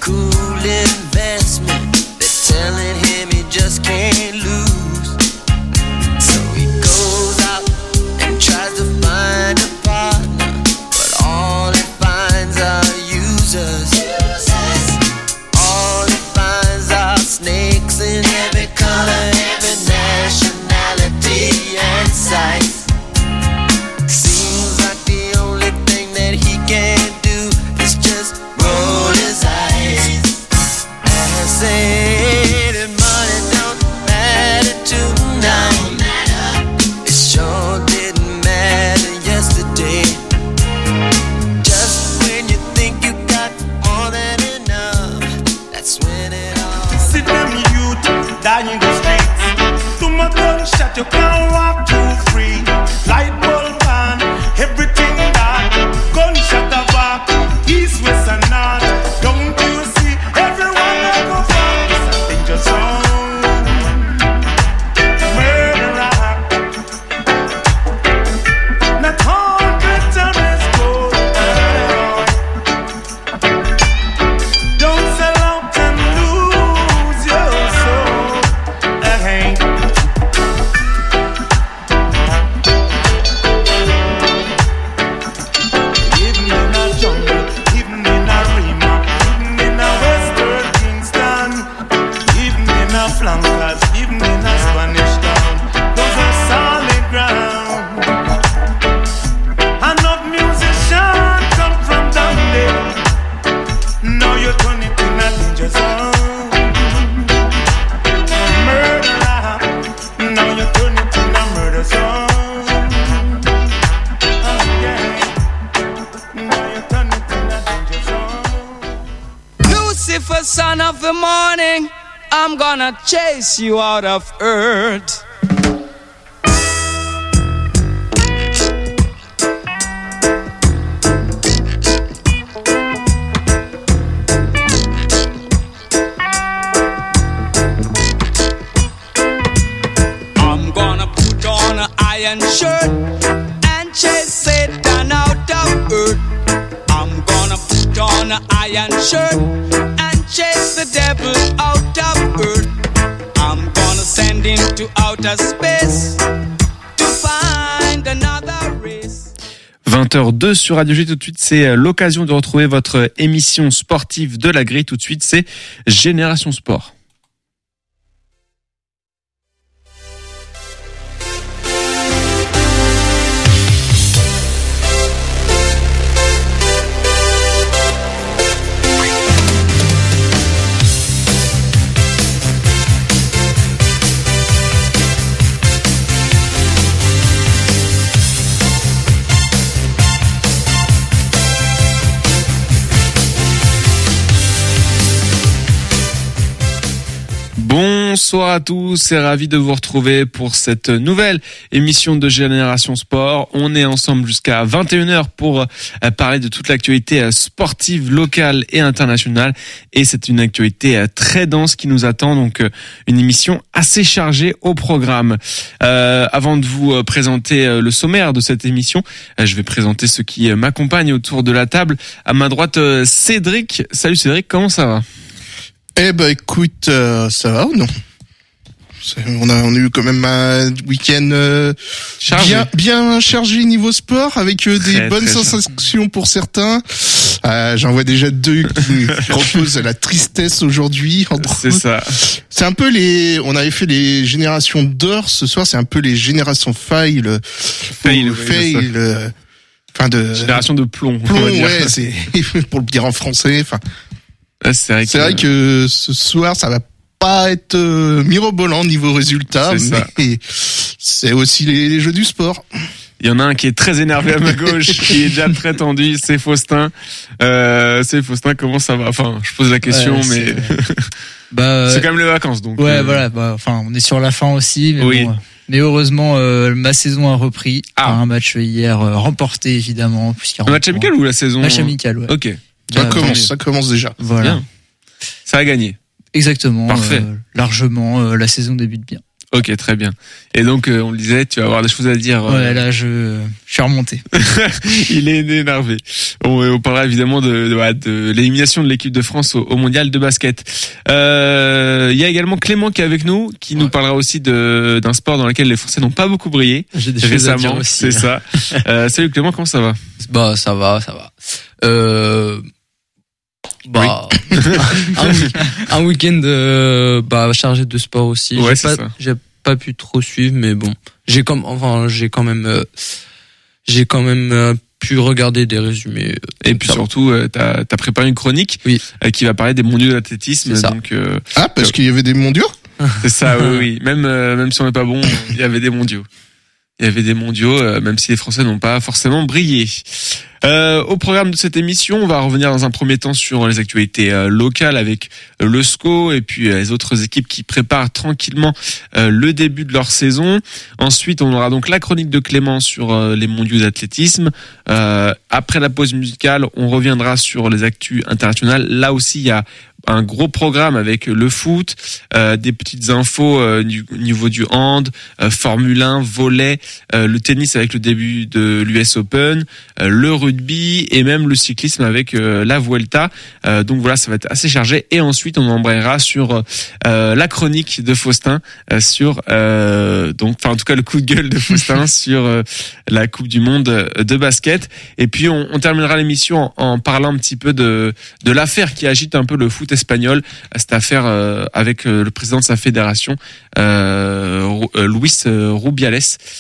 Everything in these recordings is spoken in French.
cool investment. They're telling him he just can't lose. So he goes out and tries to find a partner, but all he finds are users. All he finds are snakes in every color, every nationality and size. Seems like the only thing that he can do is just roll his eyes and say that money don't matter tonight. It sure didn't matter yesterday. Just when you think you got more than enough, that's when it all. See them youth dying the streets. Too much gunshot, you can't walk too free. Light bulb on, everything dark. Gunshot a back, east, west and north. Don't you see, everyone will go far. It's a danger zone. Murderer. Not all glitter is gold. Don't sell out and lose your soul. Hey. Even in a jungle, even in a Rima, even in a Western Kingston, even in a flankers, even in a Spanish town, those are solid ground. Enough musicians come from down there. Now you turn it in a danger zone. Murderer. Now you turn it in a murder zone. Oh yeah. Now you turn it in a danger zone. Lucifer, son of the morning, I'm gonna chase you out of earth. I'm gonna put on an iron shirt and chase Satan out of earth. I'm gonna put on an iron shirt and chase the devil out of earth. I'm gonna send him to outer space to find another race. 20h02 sur Radio G. Tout de suite, c'est l'occasion de retrouver votre émission sportive de la grille. Tout de suite, c'est Génération Sport. Bonsoir à tous et ravi de vous retrouver pour cette nouvelle émission de Génération Sport. On est ensemble jusqu'à 21h pour parler de toute l'actualité sportive locale et internationale. Et c'est une actualité très dense qui nous attend, donc une émission assez chargée au programme. Avant de vous présenter le sommaire de cette émission, je vais présenter ceux qui m'accompagnent autour de la table. À ma droite, Cédric. Salut Cédric, comment ça va ? Eh ben écoute, ça va ou non ? On a eu quand même un week-end bien chargé niveau sport avec des bonnes sensations pour certains. J'en vois déjà deux qui reposent à la tristesse aujourd'hui. C'est ça. C'est un peu on avait fait les générations d'or. Ce soir, c'est un peu les générations fail. Enfin génération de plomb. Ouais, c'est pour le dire en français. Enfin. C'est vrai que ce soir, ça va pas être mirobolant niveau résultat, mais c'est aussi les jeux du sport. Il y en a un qui est très énervé à ma gauche, qui est déjà très tendu, c'est Faustin. Faustin, comment ça va ? Enfin, je pose la question, mais c'est quand même les vacances, donc. Ouais, voilà. On est sur la fin aussi, mais oui. Bon, mais heureusement, ma saison a repris. Par un match hier remporté, évidemment. Un match amical ou la saison ? Match amical, ouais. Ok. Ça commence déjà. Voilà. Bien. Ça a gagné. Exactement. Parfait. Largement, la saison débute bien. Ok, très bien. Et donc, on le disait, tu vas avoir des choses à dire. Ouais, là, je suis remonté. Il est énervé. On parlera évidemment de l'élimination de l'équipe de France au mondial de basket. Il y a également Clément qui est avec nous, qui nous parlera aussi d'un sport dans lequel les Français n'ont pas beaucoup brillé. J'ai des choses à dire aussi. C'est ça. Salut Clément, comment ça va? Bah, ça va. Un week-end chargé de sport aussi. Ouais, j'ai pas pu trop suivre, mais bon, j'ai quand même pu regarder des résumés. Et puis surtout, t'as préparé une chronique qui va parler des mondiaux d'athlétisme. Donc parce qu'il y avait des mondiaux. C'est ça, oui. Même si on n'est pas bon, il y avait des mondiaux. Même si les Français n'ont pas forcément brillé. Au programme de cette émission, on va revenir dans un premier temps sur les actualités locales avec le SCO et puis les autres équipes qui préparent tranquillement le début de leur saison. Ensuite, on aura donc la chronique de Clément sur les mondiaux d'athlétisme. Après la pause musicale, on reviendra sur les actus internationales. Là aussi, il y a un gros programme avec le foot, des petites infos au niveau du hand, Formule 1, volley, le tennis avec le début de l'US Open, le rugby et même le cyclisme avec la Vuelta. Donc voilà, ça va être assez chargé. Et ensuite, on embrayera sur la chronique de Faustin sur en tout cas le coup de gueule de Faustin sur la Coupe du Monde de basket. Et puis on terminera l'émission en parlant un petit peu de l'affaire qui agite un peu le foot espagnol, cette affaire avec le président de sa fédération, Luis Rubiales,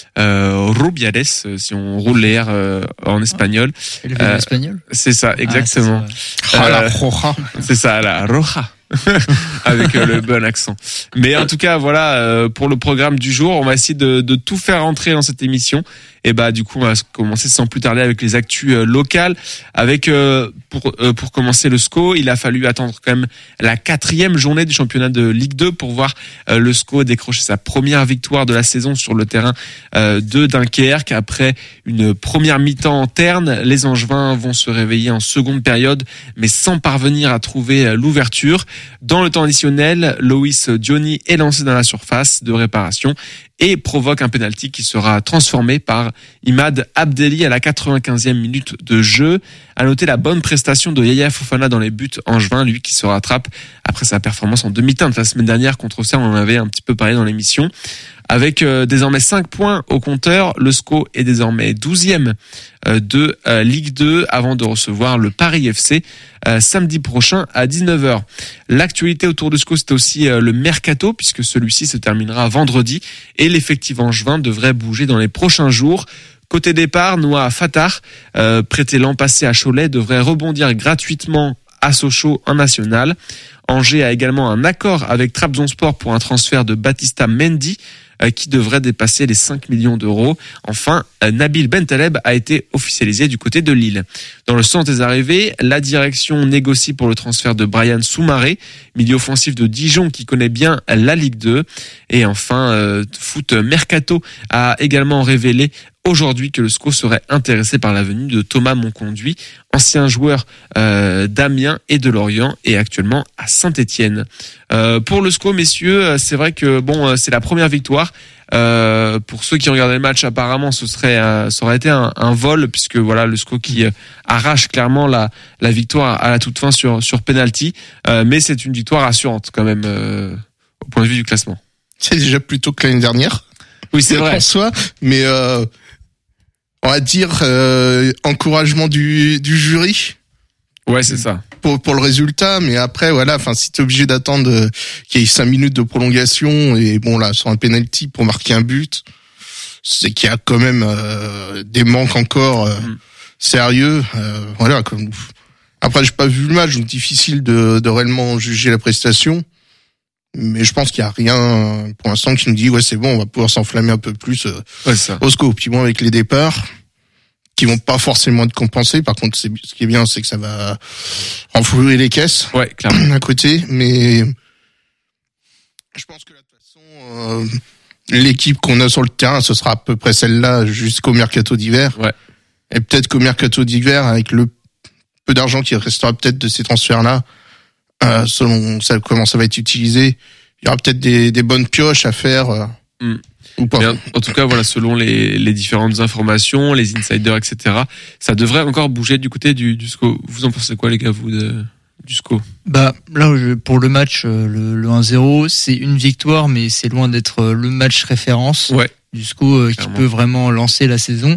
si on roule les R en espagnol. Espagnol. C'est ça, exactement. La Roja. C'est ça, la Roja. Avec le bon accent. Mais en tout cas, voilà, pour le programme du jour, on va essayer de tout faire rentrer dans cette émission. Et du coup, on va commencer sans plus tarder avec les actus locales. Avec pour commencer le SCO, il a fallu attendre quand même la 4e journée du championnat de Ligue 2 pour voir le SCO décrocher sa première victoire de la saison sur le terrain de Dunkerque. Après une première mi-temps terne, les Angevins vont se réveiller en seconde période, mais sans parvenir à trouver l'ouverture. Dans le temps additionnel, Loïs Diony est lancé dans la surface de réparation et provoque un penalty qui sera transformé par Imad Abdelli à la 95e minute de jeu. À noter la bonne prestation de Yaya Fofana dans les buts angevins, lui qui se rattrape après sa performance en demi-teinte la semaine dernière contre Auxerre. On en avait un petit peu parlé dans l'émission. Avec désormais 5 points au compteur, le SCO est désormais 12e de Ligue 2 avant de recevoir le Paris FC samedi prochain à 19h. L'actualité autour du SCO, c'est aussi le mercato puisque celui-ci se terminera vendredi et l'effectif angevin devrait bouger dans les prochains jours. Côté départ, Noah Fattar, prêté l'an passé à Cholet, devrait rebondir gratuitement à Sochaux en national. Angers a également un accord avec Trabzonspor pour un transfert de Baptista Mendy qui devrait dépasser les 5 millions d'euros. Enfin, Nabil Bentaleb a été officialisé du côté de Lille. Dans le sens des arrivées, la direction négocie pour le transfert de Brian Soumaré, milieu offensif de Dijon qui connaît bien la Ligue 2. Et enfin, Foot Mercato a également révélé aujourd'hui que le SCO serait intéressé par la venue de Thomas Monconduit, ancien joueur d'Amiens et de Lorient et actuellement à Saint-Étienne. Pour le SCO, messieurs, c'est vrai que c'est la première victoire. Pour ceux qui regardaient le match, apparemment, ça aurait été un vol puisque voilà le SCO qui arrache clairement la victoire à la toute fin sur penalty. Mais c'est une victoire rassurante quand même au point de vue du classement. C'est déjà plutôt que l'année dernière. Oui, c'est vrai. En soi, mais on va dire encouragement du jury. Ouais, c'est ça. Pour le résultat, mais après voilà, enfin si t'es obligé d'attendre qu'il y ait 5 minutes de prolongation et sur un penalty pour marquer un but, c'est qu'il y a quand même des manques encore sérieux. Voilà. Après j'ai pas vu le match, donc difficile de réellement juger la prestation. Mais je pense qu'il y a rien pour l'instant qui nous dit c'est bon, on va pouvoir s'enflammer un peu plus au SCO. Puis avec les départs qui vont pas forcément être compensés. Par contre, ce qui est bien, c'est que ça va renflouer les caisses. Ouais, clairement. À côté, mais je pense que de toute façon, l'équipe qu'on a sur le terrain, ce sera à peu près celle-là jusqu'au mercato d'hiver. Ouais. Et peut-être qu'au mercato d'hiver, avec le peu d'argent qui restera peut-être de ces transferts-là, selon ça, comment ça va être utilisé, il y aura peut-être des bonnes pioches à faire Ou pas. Mais en tout cas, voilà, selon les différentes informations, les insiders, etc., ça devrait encore bouger du côté du SCO. Vous en pensez quoi, les gars, vous, du SCO? Là, pour le match, le 1-0, c'est une victoire, mais c'est loin d'être le match référence du SCO qui peut vraiment lancer la saison.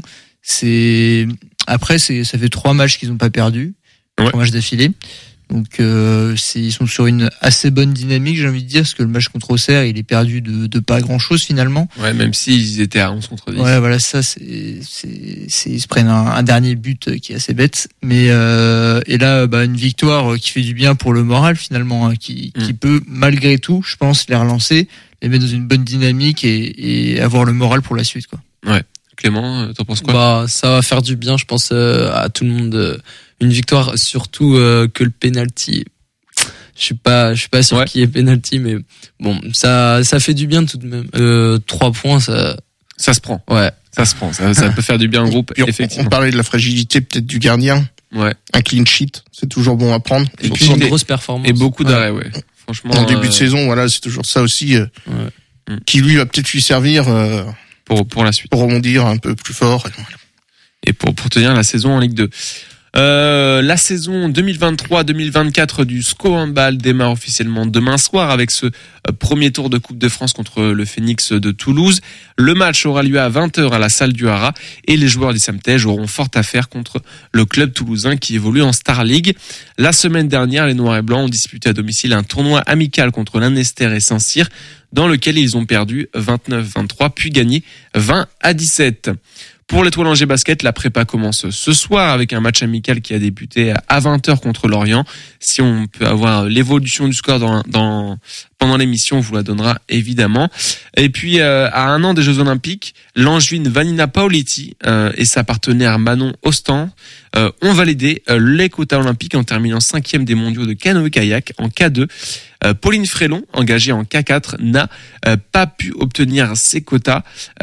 Après, ça fait 3 matchs qu'ils n'ont pas perdu, 3 matchs d'affilée. Donc ils sont sur une assez bonne dynamique, j'ai envie de dire, parce que le match contre Auxerre, il est perdu de pas grand chose finalement. Ouais, même s'ils étaient à 11 contre 10. Ouais, voilà, ça ils se prennent un dernier but qui est assez bête, mais et là une victoire qui fait du bien pour le moral finalement, qui peut malgré tout, je pense, les relancer, les mettre dans une bonne dynamique et avoir le moral pour la suite, quoi. Ouais. Clément, t'en penses quoi? Ça va faire du bien, je pense, à tout le monde. Une victoire, surtout que le penalty. Je suis pas sûr qu'il y ait penalty, mais bon, ça fait du bien tout de même. 3 points, ça se prend. Ouais, ça se prend. Ça peut faire du bien au groupe. Effectivement. On parlait de la fragilité peut-être du gardien. Ouais. Un clean sheet, c'est toujours bon à prendre. Et puis une grosse performance. Et beaucoup d'arrêts, Franchement. En début de saison, voilà, c'est toujours ça aussi qui lui va peut-être lui servir pour la suite. Pour rebondir un peu plus fort. Et pour tenir la saison en Ligue 2. La saison 2023-2024 du SCO Handball démarre officiellement demain soir avec ce premier tour de Coupe de France contre le Phoenix de Toulouse. Le match aura lieu à 20h à la salle du Haras et les joueurs du Samtège auront fort à faire contre le club toulousain qui évolue en Star League. La semaine dernière, les Noirs et Blancs ont disputé à domicile un tournoi amical contre l'Annester et Saint-Cyr dans lequel ils ont perdu 29-23 puis gagné 20-17. Pour l'Étoile Angers Basket, la prépa commence ce soir avec un match amical qui a débuté à 20h contre Lorient. Si on peut avoir l'évolution du score pendant l'émission, on vous la donnera évidemment. Et puis, à 1 an des Jeux Olympiques, l'Angevine Vanina Paoletti et sa partenaire Manon Ostan ont validé les quotas olympiques en terminant 5e des mondiaux de canoë-kayak en K2. Pauline Frélon, engagée en K4, n'a pas pu obtenir ses quotas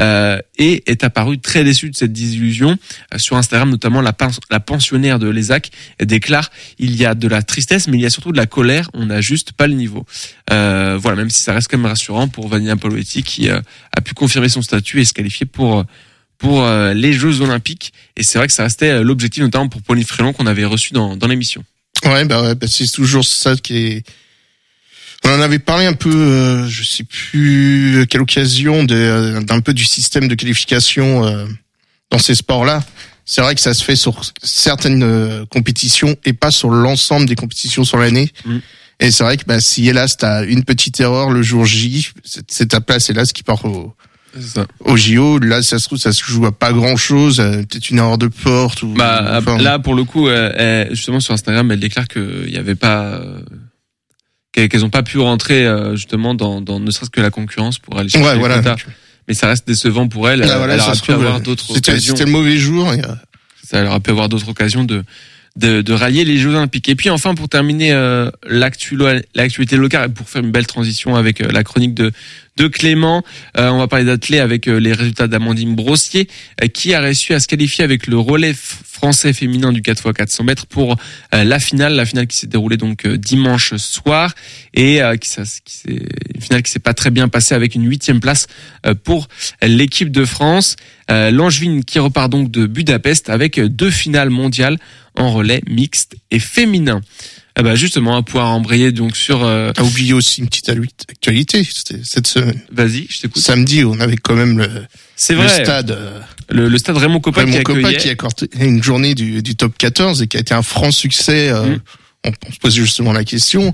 et est apparue très déçue de cette désillusion. Sur Instagram, notamment, la pensionnaire de l'ESAC déclare « Il y a de la tristesse, mais il y a surtout de la colère, on n'a juste pas le niveau ». Voilà, même si ça reste quand même rassurant pour Vanina Paoletti qui a pu confirmer son statut et se qualifier pour les Jeux Olympiques. Et c'est vrai que ça restait l'objectif, notamment pour Pauline Frélon qu'on avait reçu dans l'émission. Ouais, c'est toujours ça qui est... On en avait parlé un peu, je sais plus à quelle occasion, d'un peu du système de qualification dans ces sports-là. C'est vrai que ça se fait sur certaines compétitions et pas sur l'ensemble des compétitions sur l'année. Et c'est vrai que si hélas t'as une petite erreur le jour J, c'est ta place hélas qui part au JO. Là, ça se trouve, ça se joue à pas grand-chose, peut-être une erreur de porte ou. Là, pour le coup, justement sur Instagram, elle déclare qu'il y avait pas. Qu'elles ont pas pu rentrer justement dans ne serait-ce que la concurrence pour aller chercher les quotas. Mais ça reste décevant pour elle. Elle aurait pu avoir d'autres occasions. C'était le mauvais jour. Elle aurait pu avoir d'autres occasions de rallier les Jeux Olympiques. Et puis enfin, pour terminer l'actualité locale, pour faire une belle transition avec la chronique de Clément, on va parler d'athlée avec les résultats d'Amandine Brossier, qui a réussi à se qualifier avec le relais français féminin du 4x400 mètres pour la finale qui s'est déroulée donc dimanche soir et une finale qui s'est pas très bien passée avec une 8e place pour l'équipe de France. L'Angevine qui repart donc de Budapest avec 2 finales mondiales en relais mixte et féminin. Justement, à pouvoir embrayer donc sur. T'as oublié aussi une petite actualité, c'était cette semaine. Vas-y, je t'écoute. Samedi, on avait quand même le stade. Le stade Raymond Kopa qui a accordé une journée du top 14 et qui a été un franc succès. On se posait justement la question.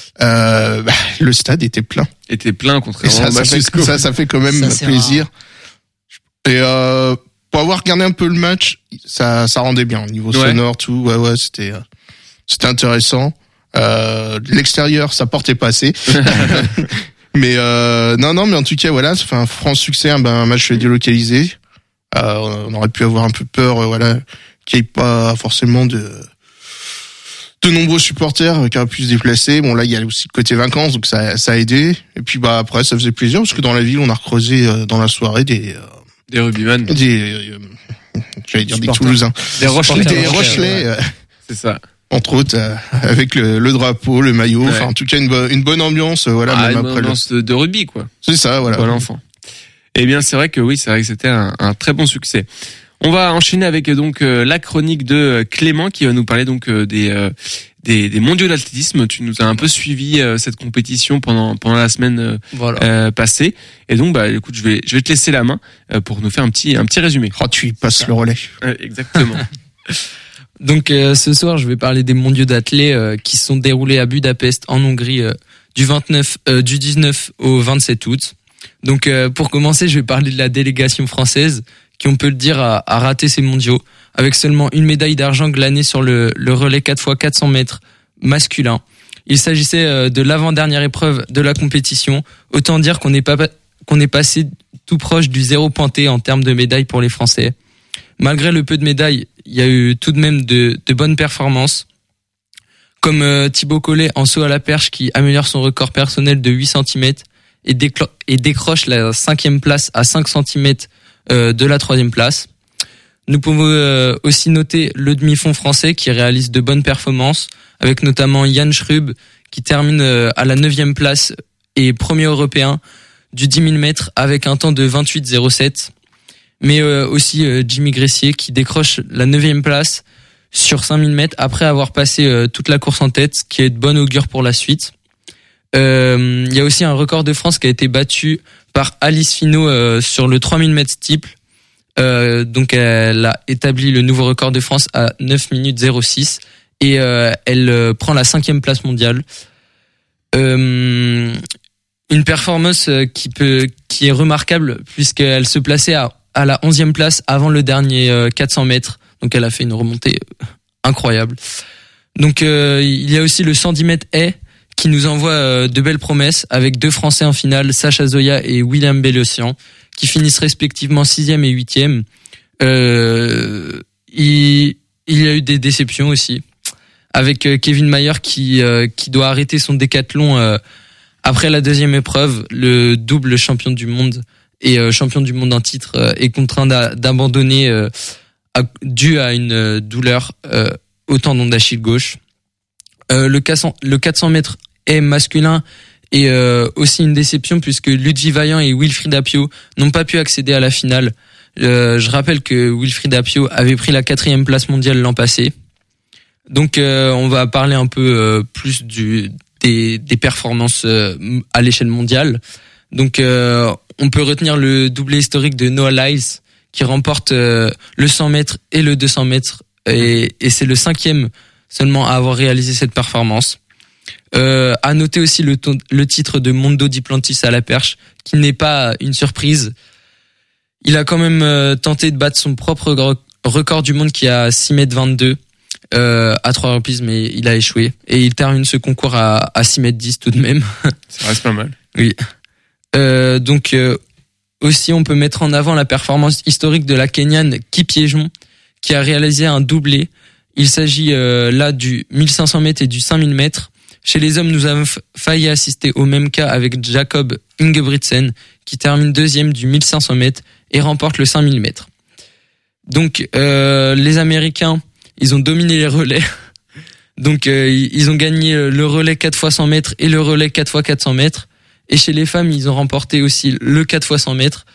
Le stade était plein. Contrairement ça fait quand même plaisir. Rare. Et pour avoir regardé un peu le match, ça rendait bien au niveau sonore, tout. Ouais, c'était intéressant. L'extérieur, ça portait pas assez. Mais non, mais en tout cas, voilà, ça fait un franc succès, un match délocalisé. On aurait pu avoir un peu peur, qu'il n'y ait pas forcément de nombreux supporters qui auraient pu se déplacer. Bon, là, il y a aussi le côté vacances, donc ça a aidé. Et puis, après, ça faisait plaisir parce que dans la ville, on a recreusé dans la soirée des rugbyman. J'allais dire des Toulousains. Des Rochelais. C'est ça. Entre autres, avec le drapeau, le maillot, enfin, en tout cas, une bonne ambiance, même une après ambiance de rugby, quoi. C'est ça, voilà. Pour l'enfant. Eh bien, c'est vrai que c'était un très bon succès. On va enchaîner avec donc la chronique de Clément qui va nous parler donc des mondiaux d'athlétisme. Tu nous as un peu suivi cette compétition pendant la semaine passée. Et donc écoute, je vais te laisser la main pour nous faire un petit résumé. Oh, tu y passes le relais. Exactement. Donc ce soir, je vais parler des mondiaux d'athlètes qui se sont déroulés à Budapest en Hongrie du 19 au 27 août. Donc pour commencer, je vais parler de la délégation française qui, on peut le dire, a raté ces mondiaux avec seulement une médaille d'argent glanée sur le relais 4x400 mètres masculin. Il s'agissait de l'avant-dernière épreuve de la compétition. Autant dire qu'on est passé tout proche du zéro pointé en termes de médailles pour les Français. Malgré le peu de médailles, il y a eu tout de même de bonnes performances. Comme Thibaut Collet en saut à la perche qui améliore son record personnel de 8 cm et décroche la 5e place à 5 cm de la 3e place. Nous pouvons aussi noter le demi-fond français qui réalise de bonnes performances, avec notamment Yann Schrub qui termine à la 9e place et premier européen du 10 000 mètres avec un temps de 28,07. Mais aussi Jimmy Gressier qui décroche la 9e place sur 5000 mètres après avoir passé toute la course en tête, ce qui est de bon augure pour la suite. Il y a aussi un record de France qui a été battu par Alice Finot sur le 3000 mètres steeple. Donc elle a établi le nouveau record de France à 9 minutes 06 et elle prend la 5e place mondiale. Une performance qui est remarquable puisqu'elle se plaçait à la 11e place avant le dernier 400 mètres. Donc elle a fait une remontée incroyable. Donc il y a aussi le 110 mètres haies qui nous envoie de belles promesses avec 2 Français en finale, Sacha Zoya et William Bellossian, qui finissent respectivement 6e et 8e. Il y a eu des déceptions aussi, avec Kevin Mayer qui doit arrêter son décathlon après la 2e épreuve. Le double champion du monde et champion du monde en titre est contraint d'abandonner dû à une douleur au tendon d'Achille gauche. Le 400 mètres est masculin et aussi une déception puisque Ludwig Vaillant et Wilfried Apio n'ont pas pu accéder à la finale. Je rappelle que Wilfried Apio avait pris la 4e place mondiale l'an passé. Donc on va parler un peu plus des performances à l'échelle mondiale. Donc on peut retenir le doublé historique de Noah Lyles qui remporte le 100 mètres et le 200 mètres et c'est le 5e seulement à avoir réalisé cette performance. À noter aussi le titre de Mondo Duplantis à la perche, qui n'est pas une surprise. Il a quand même tenté de battre son propre record du monde qui est à 6m22 à 3 reprises, mais il a échoué. Et il termine ce concours à 6m10 tout de même. Ça reste pas mal. Oui. Donc aussi, on peut mettre en avant la performance historique de la Kenyane Kipyegon, qui a réalisé un doublé. Il s'agit là du 1500 mètres et du 5000 mètres. Chez les hommes, nous avons failli assister au même cas avec Jacob Ingebrigtsen, qui termine 2e du 1500 mètres et remporte le 5000 mètres. Donc, les Américains, ils ont dominé les relais. Donc, ils ont gagné le relais 4x100 mètres et le relais 4x400 mètres. Et chez les femmes, ils ont remporté aussi le 4x100 mètres.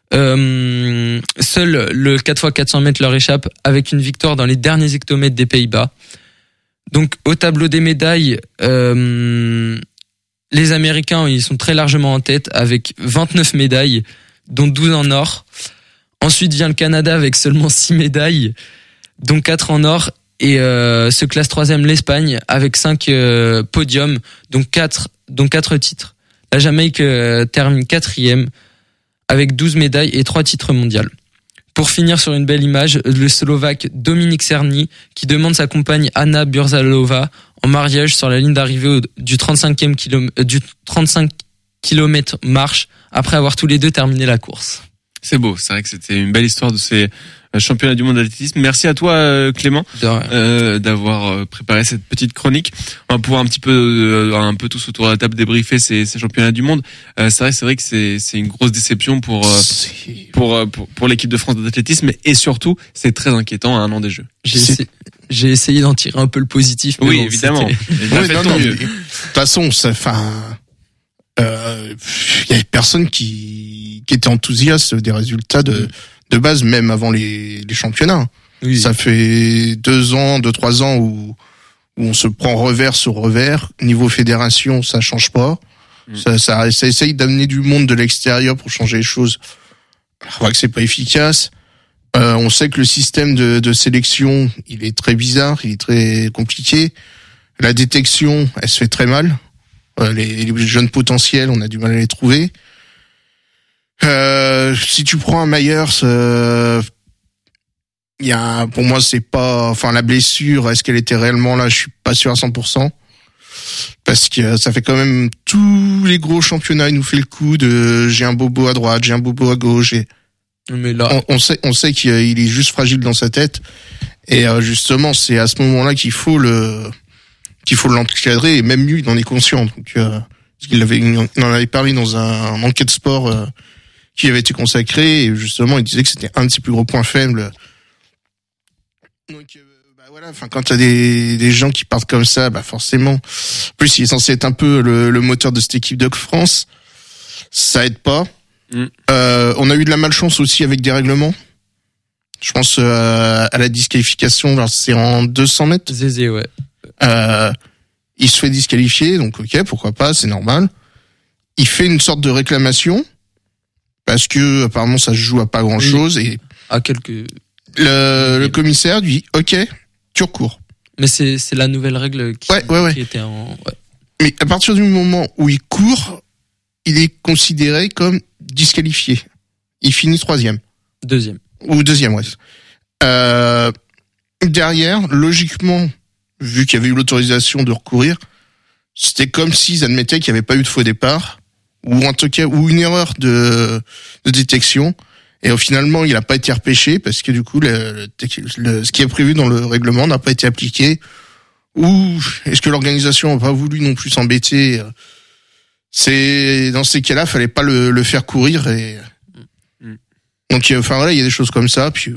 Seul le 4x400 mètres leur échappe avec une victoire dans les derniers hectomètres des Pays-Bas. Donc au tableau des médailles, les Américains ils sont très largement en tête avec 29 médailles, dont 12 en or. Ensuite vient le Canada avec seulement 6 médailles, dont 4 en or, et se classe 3e l'Espagne avec 5 podiums, dont 4 titres. La Jamaïque termine 4e avec 12 médailles et 3 titres mondiaux. Pour finir sur une belle image, le Slovaque Dominik Cerny qui demande sa compagne Anna Burzalova en mariage sur la ligne d'arrivée du 35 km marche après avoir tous les deux terminé la course. C'est beau, c'est vrai que c'était une belle histoire de ces championnats du monde d'athlétisme. Merci à toi Clément d'avoir préparé cette petite chronique. On va pouvoir un peu tous autour de la table débriefer ces championnats du monde. C'est vrai que c'est une grosse déception pour l'équipe de France d'athlétisme et surtout c'est très inquiétant à un an des Jeux. J'ai essayé d'en tirer un peu le positif. Mais oui, bon, évidemment. De toute façon, il y a personne qui étaient enthousiastes des résultats de base, même avant les championnats. Oui. Ça fait 2-3 ans où on se prend revers sur revers. Niveau fédération, ça change pas. Ça essaye d'amener du monde de l'extérieur pour changer les choses. On voit que c'est pas efficace. On sait que le système de sélection, il est très bizarre, il est très compliqué. La détection, elle se fait très mal. Les jeunes potentiels, on a du mal à les trouver. Si tu prends un Myers, pour moi, c'est pas, enfin, la blessure, est-ce qu'elle était réellement là? Je suis pas sûr à 100%. Parce que ça fait quand même tous les gros championnats, il nous fait le coup de j'ai un bobo à droite, j'ai un bobo à gauche. Mais là, on sait qu'il est juste fragile dans sa tête. Et justement, c'est à ce moment-là qu'il faut l'encadrer. Et même lui, il en est conscient. Donc, parce qu'il en avait parlé dans un enquête sport qui avait été consacré. Et justement, il disait que c'était un de ses plus gros points faibles. Donc voilà, enfin quand t'as des gens qui partent comme ça, forcément. En plus, il est censé être un peu le moteur de cette équipe de France. Ça aide pas. On a eu de la malchance aussi avec des règlements. Je pense à la disqualification, alors c'est en 200 mètres. Zézé, ouais. Il se fait disqualifier, donc ok, pourquoi pas, c'est normal. Il fait une sorte de réclamation parce que apparemment ça se joue à pas grand chose et à quelques. Le commissaire dit ok, tu recours. Mais c'est la nouvelle règle qui était en. Ouais. Mais à partir du moment où il court, il est considéré comme disqualifié. Il finit 3e. Deuxième, ouais. Derrière, logiquement, vu qu'il y avait eu l'autorisation de recourir, c'était comme s'ils admettaient qu'il n'y avait pas eu de faux départ, ou en tout cas, ou une erreur de détection. Et finalement, il n'a pas été repêché parce que du coup, ce qui est prévu dans le règlement n'a pas été appliqué. Ou est-ce que l'organisation n'a pas voulu non plus s'embêter? C'est dans ces cas-là, fallait pas le faire courir. Et donc, enfin voilà, il y a des choses comme ça. Puis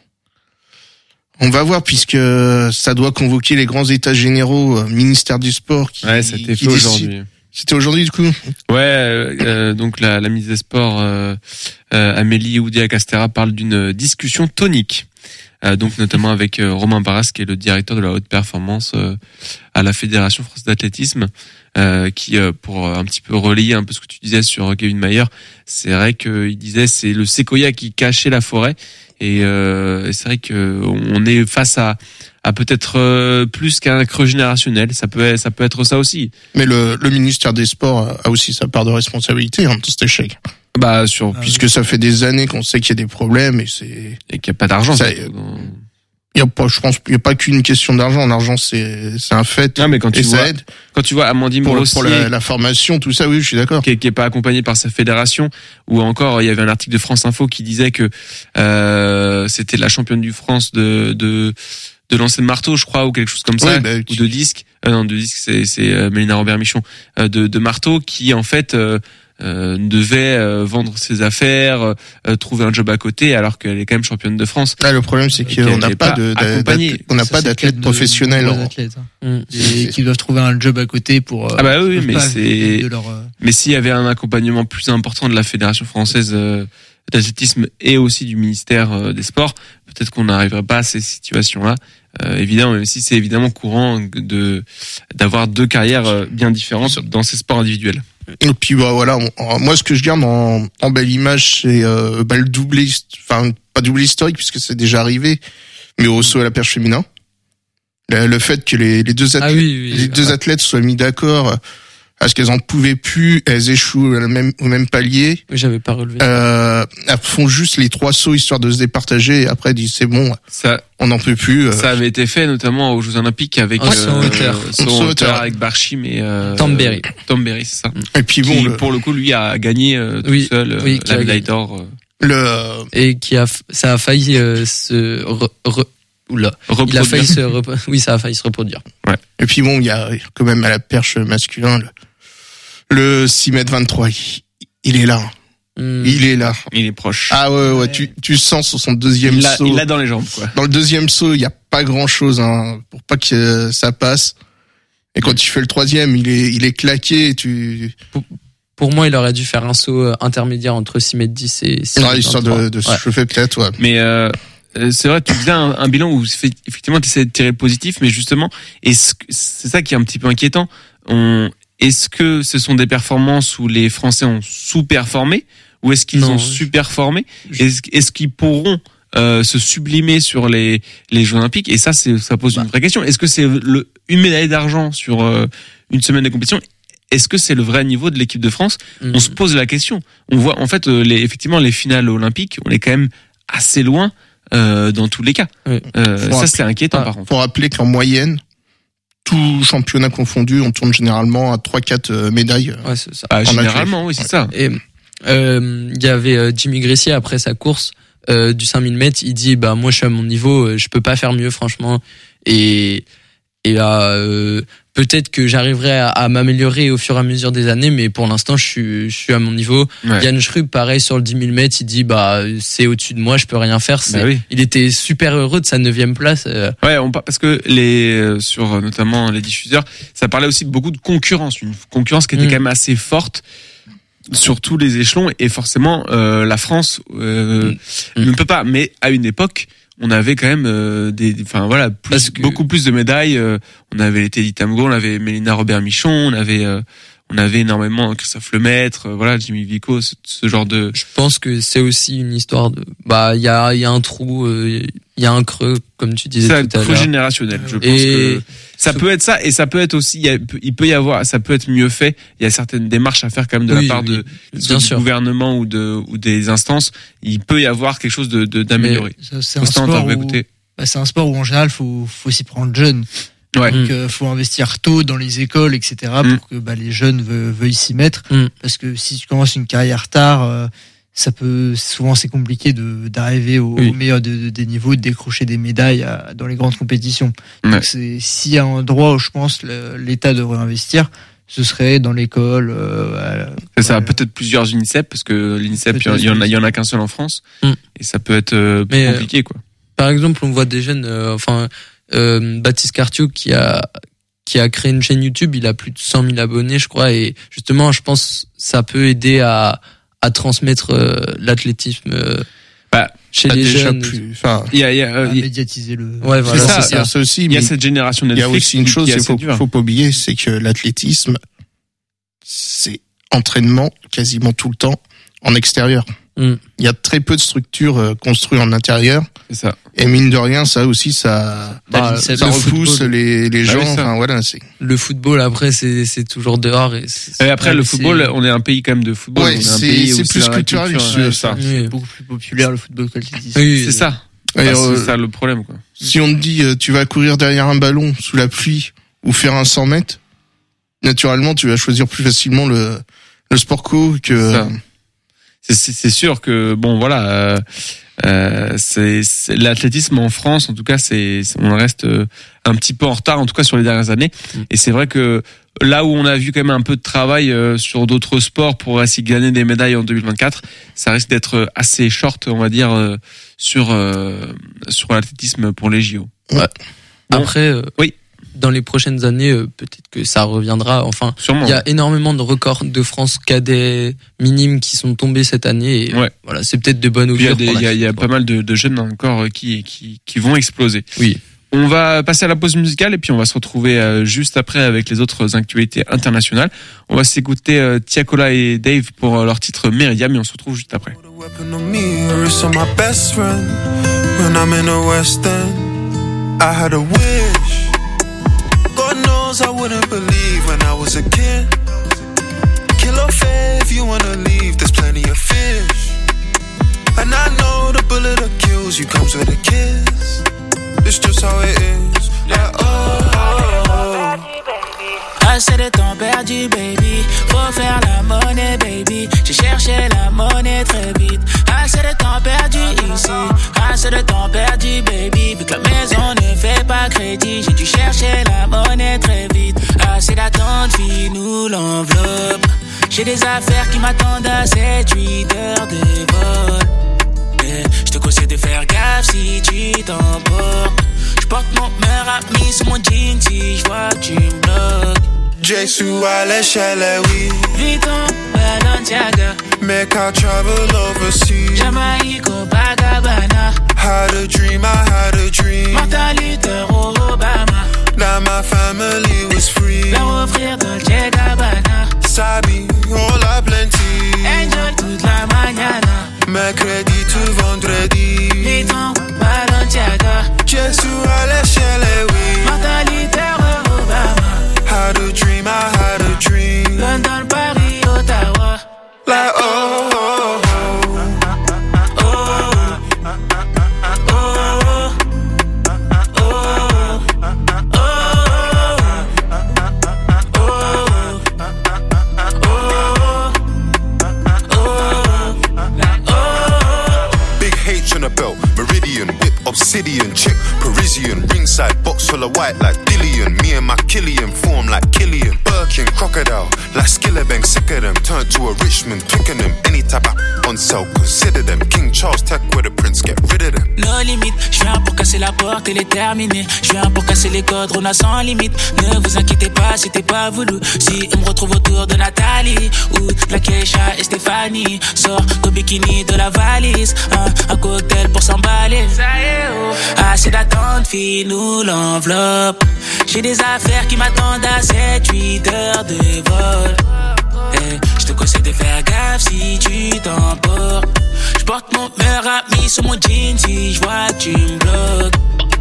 on va voir puisque ça doit convoquer les grands états généraux, ministère du sport. C'était fait aujourd'hui. C'était aujourd'hui du coup. Donc la ministre des Sports, Amélie Oudéa-Castéra, parle d'une discussion tonique. Donc notamment avec Romain Barras, qui est le directeur de la haute performance à la Fédération française d'athlétisme, qui pour un petit peu relayer un peu ce que tu disais sur Kevin Mayer, c'est vrai qu'il disait c'est le séquoia qui cachait la forêt. Et c'est vrai que on est face à peut-être plus qu'un creux générationnel. Ça peut être ça aussi. Mais le ministère des Sports a aussi sa part de responsabilité dans cet échec. Puisque ça fait des années qu'on sait qu'il y a des problèmes et qu'il n'y a pas d'argent. Je pense qu'il n'y a pas qu'une question d'argent. L'argent, c'est un fait. Non, mais quand tu vois Amandine Brossier. Pour la formation, tout ça, oui, je suis d'accord. Qui est pas accompagné par sa fédération, ou encore, il y avait un article de France Info qui disait que, c'était la championne du France de lancer de marteau, je crois, ou quelque chose comme ça, ou de disque. Non, de disque, c'est Mélina Robert-Michon, de marteau, qui, en fait, devait vendre ses affaires, trouver un job à côté, alors qu'elle est quand même championne de France. Le problème, c'est qu'on n'a pas d'athlètes professionnels. Et qui doivent trouver un job à côté pour. Mais s'il y avait un accompagnement plus important de la Fédération française d'athlétisme et aussi du ministère des Sports, peut-être qu'on n'arriverait pas à ces situations-là. Évidemment, même si c'est évidemment courant d'avoir deux carrières bien différentes dans ces sports individuels. Et puis voilà, moi ce que je garde en belle image, c'est le doublé, enfin pas doublé historique puisque c'est déjà arrivé, mais au saut à la perche féminin. Le fait que les deux athlètes soient mis d'accord parce qu'elles en pouvaient plus, elles échouent au même palier. J'avais pas relevé. Elles font juste les 3 sauts histoire de se départager et après elles disent c'est bon, on n'en peut plus. Ça avait été fait notamment aux Jeux Olympiques avec saut hauteur avec Barchim et Tamberi, c'est ça. Et puis pour le coup lui a gagné tout seul la médaille d'or. Et ça a failli il a failli ça a failli se reproduire. Ouais. Et puis il y a quand même à la perche masculin le 6m23, il est là. Il est là. Il est proche. Ah ouais. Tu sens sur son deuxième saut. Il l'a dans les jambes, quoi. Dans le deuxième saut, il y a pas grand chose, pour pas que ça passe. Et quand tu fais le troisième, il est claqué et Pour pour moi, il aurait dû faire un saut intermédiaire entre 6m10 et 6m23. Histoire de se chauffer peut-être, ouais. Mais c'est vrai, tu faisais un bilan où effectivement tu essaies de tirer le positif, mais justement, c'est ça qui est un petit peu inquiétant. Est-ce que ce sont des performances où les Français ont sous-performé, ou est-ce qu'ils ont super-formé? Est-ce qu'ils pourront se sublimer sur les Jeux Olympiques? Et ça pose une vraie question. Est-ce que c'est une médaille d'argent sur une semaine de compétition? Est-ce que c'est le vrai niveau de l'équipe de France? On se pose la question. On voit en fait effectivement les finales olympiques, on est quand même assez loin dans tous les cas. Oui. Ça c'est inquiétant par contre. Faut rappeler qu'en moyenne, tout championnat confondu, on tourne généralement à 3-4 médailles. Ouais, c'est ça. Généralement, oui, c'est ça. Et y avait Jimmy Gressier après sa course du 5000 mètres, il dit moi je suis à mon niveau, je peux pas faire mieux franchement, et peut-être que j'arriverai à m'améliorer au fur et à mesure des années, mais pour l'instant je suis à mon niveau. Yann Schrub pareil sur le 10 000 mètres, il dit c'est au-dessus de moi, je peux rien faire. Il était super heureux de sa 9e place. Ouais, parce que sur notamment les diffuseurs, ça parlait aussi beaucoup de concurrence, une concurrence qui était quand même assez forte sur tous les échelons, et forcément la France ne peut pas, mais à une époque on avait quand même beaucoup plus de médailles. On avait les Teddy Tamgo, on avait Mélina Robert-Michon, on avait énormément Christophe Lemaître, Jimmy Vico, ce genre de. Je pense que c'est aussi une histoire de il y a un trou, il y a un creux, comme tu disais tout à l'heure. C'est un creux générationnel. Je pense que ça peut être ça, et ça peut être aussi, ça peut être mieux fait. Il y a certaines démarches à faire quand même de la part du gouvernement ou des instances. Il peut y avoir quelque chose d'amélioré. C'est un sport où en général faut s'y prendre jeune. Ouais. Donc faut investir tôt dans les écoles, etc. pour que les jeunes veuillent s'y mettre. Parce que si tu commences une carrière tard, souvent c'est compliqué d'arriver au meilleur des niveaux, de décrocher des médailles dans les grandes compétitions. Donc s'il y a un endroit où je pense l'État devrait investir, ce serait dans l'école. Ça a peut-être plusieurs UNICEF, parce que l'UNICEF il y en a qu'un seul en France, et ça peut être compliqué quoi. Par exemple, on voit des jeunes, Baptiste Cartiou qui a créé une chaîne YouTube, il a plus de 100 000 abonnés je crois, et justement je pense ça peut aider à transmettre l'athlétisme chez les jeunes. Il y a médiatiser le. Ouais, voilà. C'est ça aussi. Il y a cette génération Netflix. Il y a aussi une chose qu'il faut pas oublier, c'est que l'athlétisme, c'est entraînement quasiment tout le temps en extérieur. Il y a très peu de structures construites en intérieur. C'est ça. Et mine de rien, ça aussi, ça repousse les gens. Le football, après, c'est toujours dehors. Et après, le football, on est un pays quand même de football. Ouais, c'est plus culturel, ça. C'est beaucoup plus populaire, le football, que l'athlétisme. Oui, c'est ça. C'est ça le problème, quoi. Si on te dit, tu vas courir derrière un ballon sous la pluie ou faire un 100 mètres, naturellement, tu vas choisir plus facilement le sport co que. C'est sûr que c'est l'athlétisme en France, en tout cas, on reste un petit peu en retard, en tout cas sur les dernières années. Et c'est vrai que là où on a vu quand même un peu de travail sur d'autres sports pour essayer de gagner des médailles en 2024, ça risque d'être assez short, on va dire, sur l'athlétisme pour les JO. Ouais. Bon. Après, oui. Dans les prochaines années, peut-être que ça reviendra. Enfin, il y a énormément de records de France cadets minimes qui sont tombés cette année. Et voilà, c'est peut-être de bonnes augures. Il y a pas mal de jeunes encore qui vont exploser. Oui. On va passer à la pause musicale et puis on va se retrouver juste après avec les autres actualités internationales. On va s'écouter Tiakola et Dave pour leur titre Meridiam, et on se retrouve juste après. I wouldn't believe when I was a kid. Kilo fave, you wanna leave, there's plenty of fish. And I know the bullet that kills you comes with a kiss. It's just how it is. Like, oh. Assez de temps perdu, baby. Faut faire la monnaie, baby. J'ai cherché la monnaie très vite. Assez de temps perdu ici. Assez de temps perdu, baby. Vu que la maison ne fait pas crédit, j'ai dû chercher la monnaie très vite. Assez d'attente, file-nous l'enveloppe. J'ai des affaires qui m'attendent à 7-8 heures de vol. Yeah. Je te conseille de faire gaffe si tu t'emportes. J'porte mon meilleur ami sur mon jean si j'vois que tu me bloques. Jésus à l'échelle, oui. Vuitton, Balenciaga. Make I travel overseas. Jamaica, Copacabana. Had a dream, I had a dream. Martin Luther, Obama. That my family was free. Leur offrir Dolce Gabbana. Sabi, on l'a plenty. Enjoy toute la mañana. Mercredi to vendredi. Vuitton, Balenciaga. Jésus à l'échelle, oui. Martin Luther, Obama. Had a dream, I had a dream. London, Paris, Ottawa. Like oh, oh, Obsidian chick, Parisian, ringside box full of white like Dillian. Me and my Killian form like Killian. Birkin, crocodile, like Skillabang, sick of them. Turn to a Richmond, picking them. Any type of on sale, consider them. King Charles, tech with a prince, get rid of them. No limite, je viens pour casser la porte et les terminer. Je viens pour casser les codes, on a sans limite. Ne vous inquiétez pas, c'était pas voulu. Si on me retrouve autour de Nathalie ou de la Keisha et Stéphanie, sors ton bikini de la valise, un cocktail pour s'emballer. Ça y est. Assez d'attente, file-nous l'enveloppe. J'ai des affaires qui m'attendent à 7-8 heures de vol. Je te conseille de faire gaffe si tu t'emportes. Je porte mon meilleur ami sur mon jean si je vois que tu me bloques.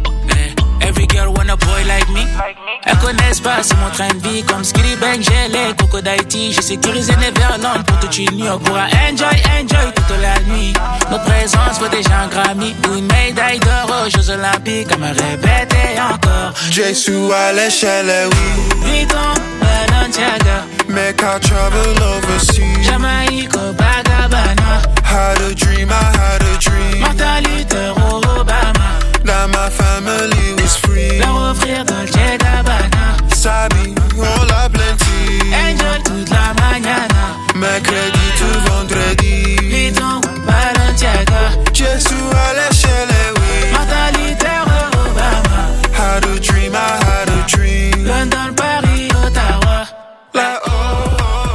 Every girl want a boy like me. Elles connaissent pas, c'est mon train de vie. Comme Skitty Bang, j'ai les Coco d'Haïti. J'ai sécurisé Neverland pour toute une nuit. On pourra enjoy toute la nuit. Notre présence vaut déjà un Grammy ou une médaille d'or aux Jeux Olympiques. À me répéter encore. Jésus à l'échelle, oui. Vuitton, Balenciaga. Make I travel overseas. Jamaïque, Copacabana. Had a dream, I had a dream. Martin Luther, Obama. That my family was free. Leur offrir Dolce Gabbana. Sabi, on l'a plenty. Enjoy toute la mañana. Mercredi to vendredi. Vuitton, Balenciaga. Jésus à l'échelle, oui. Martin Luther, Obama. Had a dream, I had a dream. London, Paris, Ottawa. Like oh.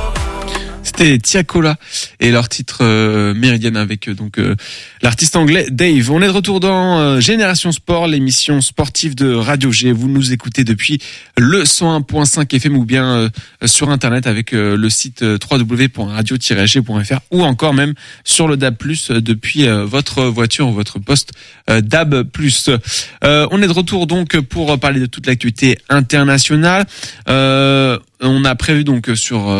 C'était Tiakola et leur titre Méridienne avec donc l'artiste anglais Dave. On est de retour dans Génération Sport, l'émission sportive de Radio G. Vous nous écoutez depuis le 101.5 FM ou bien sur internet avec le site www.radio-g.fr ou encore même sur le DAB+, depuis votre voiture ou votre poste DAB+. On est de retour donc pour parler de toute l'actualité internationale. On a prévu donc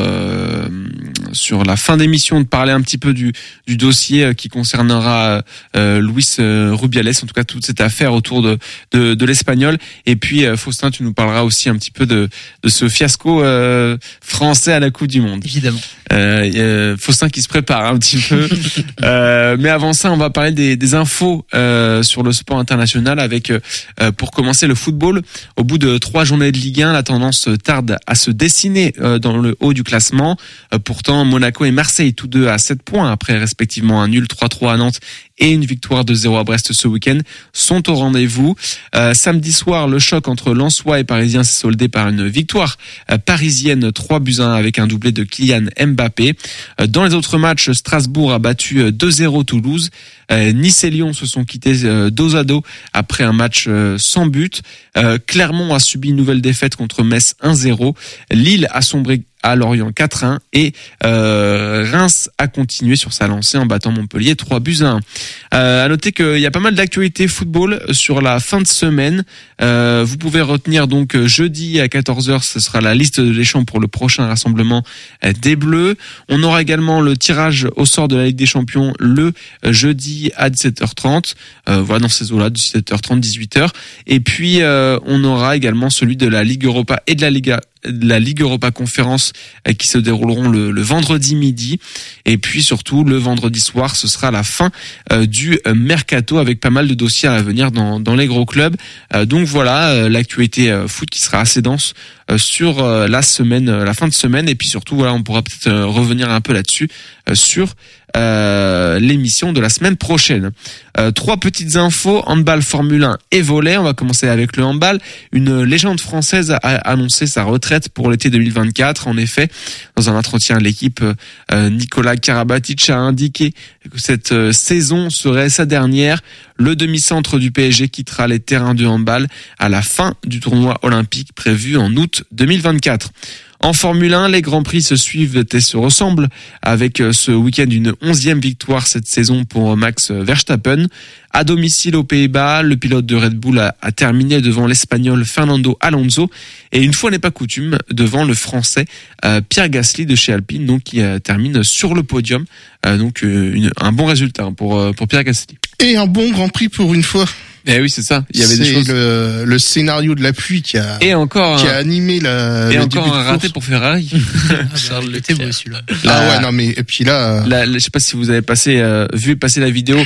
sur la fin d'émission de parler un petit peu du dossier qui concernera Luis Rubiales, en tout cas toute cette affaire autour de l'Espagnol. Et puis Faustin, tu nous parleras aussi un petit peu de ce fiasco français à la Coupe du Monde. Évidemment. Faustin qui se prépare un petit peu. Mais avant ça, on va parler des infos sur le sport international avec pour commencer le football. Au bout de 3 journées de Ligue 1, la tendance tarde à se dessiner dans le haut du classement. Pourtant, Monaco et Marseille, tous deux à 7 points après respectivement un nul 3-3 à Nantes et une victoire 2-0 à Brest ce week-end, sont au rendez-vous. Samedi soir, le choc entre Lensois et Parisiens s'est soldé par une victoire parisienne 3-1 avec un doublé de Kylian Mbappé. Dans les autres matchs, Strasbourg a battu 2-0 Toulouse. Nice et Lyon se sont quittés dos à dos après un match sans but. Clermont a subi une nouvelle défaite contre Metz 1-0. Lille a sombré à Lorient 4-1 et Reims a continué sur sa lancée en battant Montpellier 3-1. À noter qu'il y a pas mal d'actualités football sur la fin de semaine. Vous pouvez retenir donc jeudi à 14h, ce sera la liste de Deschamps pour le prochain rassemblement des Bleus. On aura également le tirage au sort de la Ligue des Champions le jeudi à 17h30. Voilà, dans ces eaux-là, 17h30, 18h. Et puis on aura également celui de la Ligue Europa et de la Ligue Europa Conférence qui se dérouleront le vendredi midi. Et puis surtout le vendredi soir, ce sera la fin du mercato avec pas mal de dossiers à venir dans les gros clubs. Donc voilà, l'actualité foot qui sera assez dense sur la fin de semaine. Et puis surtout, voilà, on pourra peut-être revenir un peu là-dessus sur l'émission de la semaine prochaine. 3 petites infos, handball, Formule 1 et volley. On va commencer avec le handball. Une légende française a annoncé sa retraite pour l'été 2024. En effet, dans un entretien à l'équipe, Nicolas Karabatic a indiqué que cette saison serait sa dernière. Le demi-centre du PSG quittera les terrains de handball à la fin du tournoi olympique prévu en août 2024. En Formule 1, les Grands Prix se suivent et se ressemblent avec ce week-end une 11e victoire cette saison pour Max Verstappen. À domicile aux Pays-Bas, le pilote de Red Bull a terminé devant l'Espagnol Fernando Alonso et une fois n'est pas coutume devant le Français Pierre Gasly de chez Alpine, donc qui termine sur le podium. Donc un bon résultat pour Pierre Gasly. Et un bon Grand Prix pour une fois. Eh oui, c'est ça. Il y avait des choses. C'est le scénario de la pluie qui a animé la. Et encore un raté pour Ferrari. Charles Leclerc celui-là. Ah ouais, non mais et puis là. Je sais pas si vous avez vu passer la vidéo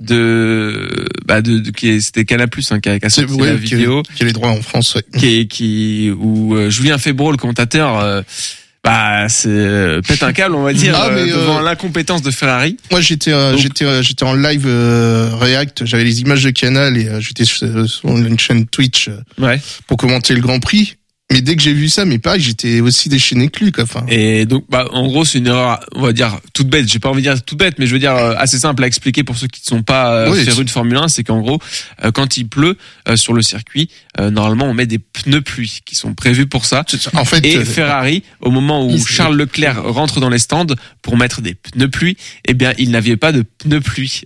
c'était Canal+ qui a sorti la vidéo. Qui a les droits en France. Ouais. Où Julien Febvre, le commentateur. C'est peut-être un câble, on va dire, devant l'incompétence de Ferrari. Moi, j'étais en live React, j'avais les images de Canal et j'étais sur une chaîne Twitch pour commenter le Grand Prix. Mais dès que j'ai vu ça, mais pareil, j'étais aussi déchaîné que lui, quoi. Enfin. Et donc, en gros, c'est une erreur, on va dire, toute bête. J'ai pas envie de dire toute bête, mais je veux dire, assez simple à expliquer pour ceux qui ne sont pas férus de Formule 1, c'est qu'en gros, quand il pleut, sur le circuit, normalement, on met des pneus pluie qui sont prévus pour ça. En fait, et Ferrari, au moment où Charles Leclerc rentre dans les stands pour mettre des pneus pluie, eh bien, il n'avait pas de pneus pluie,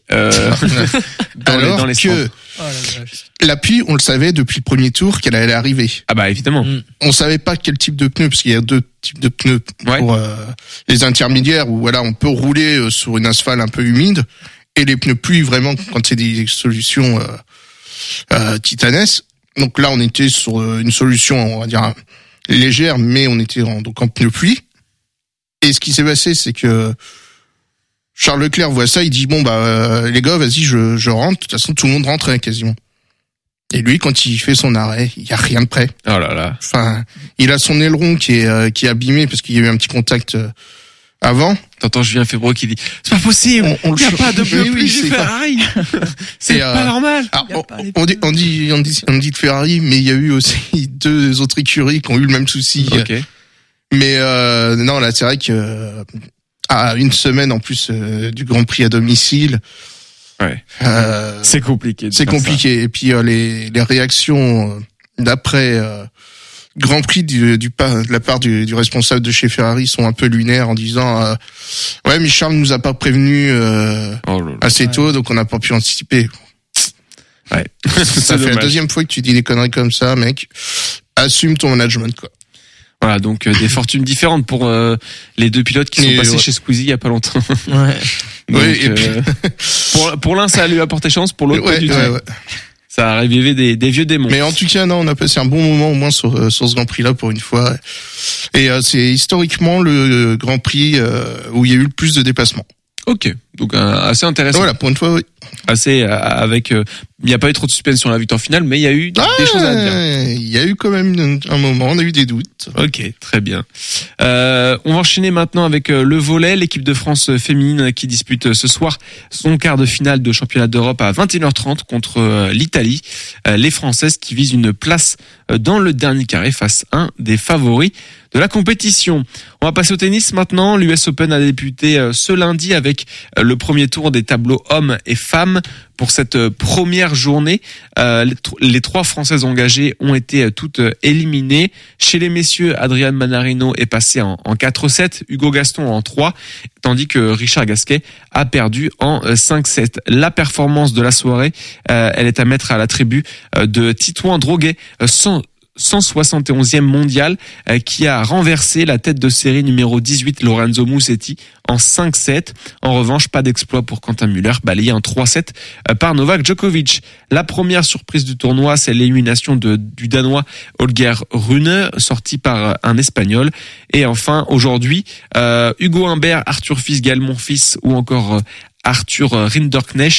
dans les stands. Oh la vache. La pluie, on le savait depuis le premier tour qu'elle allait arriver. Ah bah évidemment. On savait pas quel type de pneus parce qu'il y a 2 types de pneus pour les intermédiaires où voilà on peut rouler sur une asphalte un peu humide et les pneus pluie vraiment quand c'est des solutions titanesques. Donc là on était sur une solution on va dire légère mais on était en pneus pluie. Et ce qui s'est passé c'est que Charles Leclerc voit ça, il dit bon les gars, vas-y, je rentre. De toute façon, tout le monde rentrait quasiment. Et lui, quand il fait son arrêt, il y a rien de prêt. Oh là là. Enfin, il a son aileron qui est abîmé parce qu'il y a eu un petit contact avant. T'entends Julien Febvre qui dit c'est pas possible. Il y a pas de pneus pluie chez Ferrari. C'est pas normal. Alors, on dit de Ferrari, mais il y a eu aussi 2 autres écuries qui ont eu le même souci. Okay. Mais non, là, c'est vrai que une semaine en plus du Grand Prix à domicile. Ouais. C'est compliqué. C'est compliqué. Ça. Et puis les réactions d'après Grand Prix de la part du responsable de chez Ferrari sont un peu lunaires en disant ouais mais Charles nous a pas prévenu assez tôt donc on n'a pas pu anticiper. Ouais. Ça fait la 2e fois que tu dis des conneries comme ça, mec. Assume ton management quoi. Voilà, donc des fortunes différentes pour les 2 pilotes qui sont passés chez Squeezie il y a pas longtemps. Ouais. Donc, et puis pour l'un ça lui a porté chance, pour l'autre pas du tout. Ouais. Ça a réveillé des vieux démons. Mais en tout cas non, on a passé un bon moment au moins sur ce Grand Prix là pour une fois. Et c'est historiquement le Grand Prix où il y a eu le plus de déplacements. Ok, donc assez intéressant. Voilà, pour une fois, oui. Assez il n'y a pas eu trop de suspense sur la victoire finale, mais il y a eu des choses à dire. Il y a eu quand même un moment, on a eu des doutes. Ok, très bien. On va enchaîner maintenant avec le volley, l'équipe de France féminine qui dispute ce soir son quart de finale de championnat d'Europe à 21h30 contre l'Italie. Les Françaises qui visent une place dans le dernier carré face à un des favoris de la compétition. On va passer au tennis maintenant. L'US Open a débuté ce lundi avec le premier tour des tableaux hommes et femmes. Pour cette première journée, les 3 Françaises engagées ont été toutes éliminées. Chez les messieurs, Adrian Manarino est passé en 4-7, Hugo Gaston en 3, tandis que Richard Gasquet a perdu en 5-7. La performance de la soirée, elle est à mettre à l'attribut de Titouan Droguet, 171e mondial, qui a renversé la tête de série numéro 18 Lorenzo Musetti en 5-7. En revanche, pas d'exploit pour Quentin Müller, balayé en 3-7 par Novak Djokovic. La première surprise du tournoi, c'est l'élimination du Danois Holger Rune, sorti par un Espagnol. Et enfin, aujourd'hui, Hugo Humbert, Arthur Fils, Gaël Monfils ou encore Arthur Rinderknecht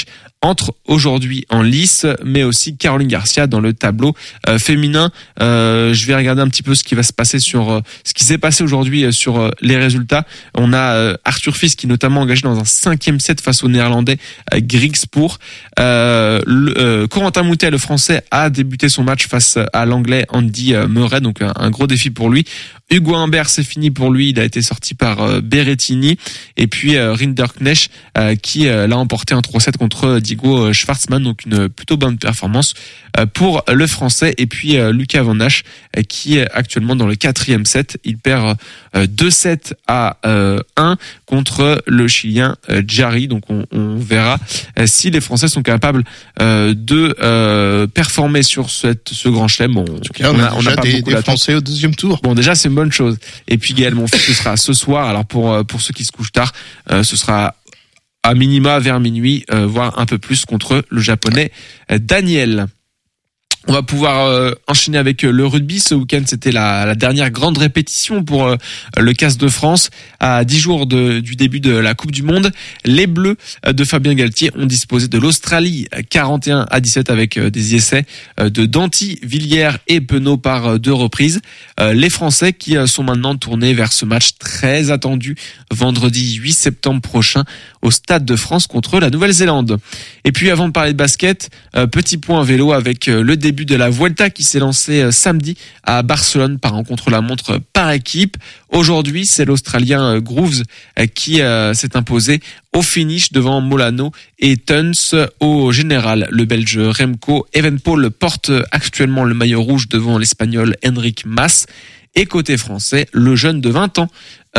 entre aujourd'hui en lice, mais aussi Caroline Garcia dans le tableau féminin. Je vais regarder un petit peu ce qui va se passer sur ce qui s'est passé aujourd'hui sur les résultats. On a Arthur Fils qui est notamment engagé dans un 5e set face au Néerlandais Griekspoor. Corentin Moutet, le Français, a débuté son match face à l'Anglais Andy Murray, donc un gros défi pour lui. Hugo Humbert, c'est fini pour lui, il a été sorti par Berrettini, et puis Rinderknecht qui l'a emporté en 3-7 contre Diego Schwartzmann, donc une plutôt bonne performance pour le Français. Et puis Lucas Van Hache qui est actuellement dans le 4e set, il perd 2-7 à 1 contre le Chilien Jarry, donc on verra si les Français sont capables de performer sur ce grand chelem. Bon, en tout cas, on a pas des Français au 2e tour. Bon, déjà c'est une bonne chose. Et puis Gaël Monfils, ce sera ce soir. Alors pour ceux qui se couchent tard, ce sera à minima vers minuit, voire un peu plus, contre le Japonais Daniel. On va pouvoir enchaîner avec le rugby. Ce week-end, c'était la dernière grande répétition pour le CAS de France. À 10 jours du début de la Coupe du Monde, les Bleus de Fabien Galtier ont disposé de l'Australie 41-17 avec des essais de Danty, Villiers et Penaud par 2 reprises. Les Français qui sont maintenant tournés vers ce match très attendu vendredi 8 septembre prochain au Stade de France contre la Nouvelle-Zélande. Et puis avant de parler de basket, petit point vélo avec le début de la Vuelta qui s'est lancée samedi à Barcelone par un contre-la-montre par équipe. Aujourd'hui, c'est l'Australien Grooves qui s'est imposé au finish devant Molano et Tuns au général. Le Belge Remco Evenepoel porte actuellement le maillot rouge devant l'Espagnol Enric Mas. Et côté français, le jeune de 20 ans,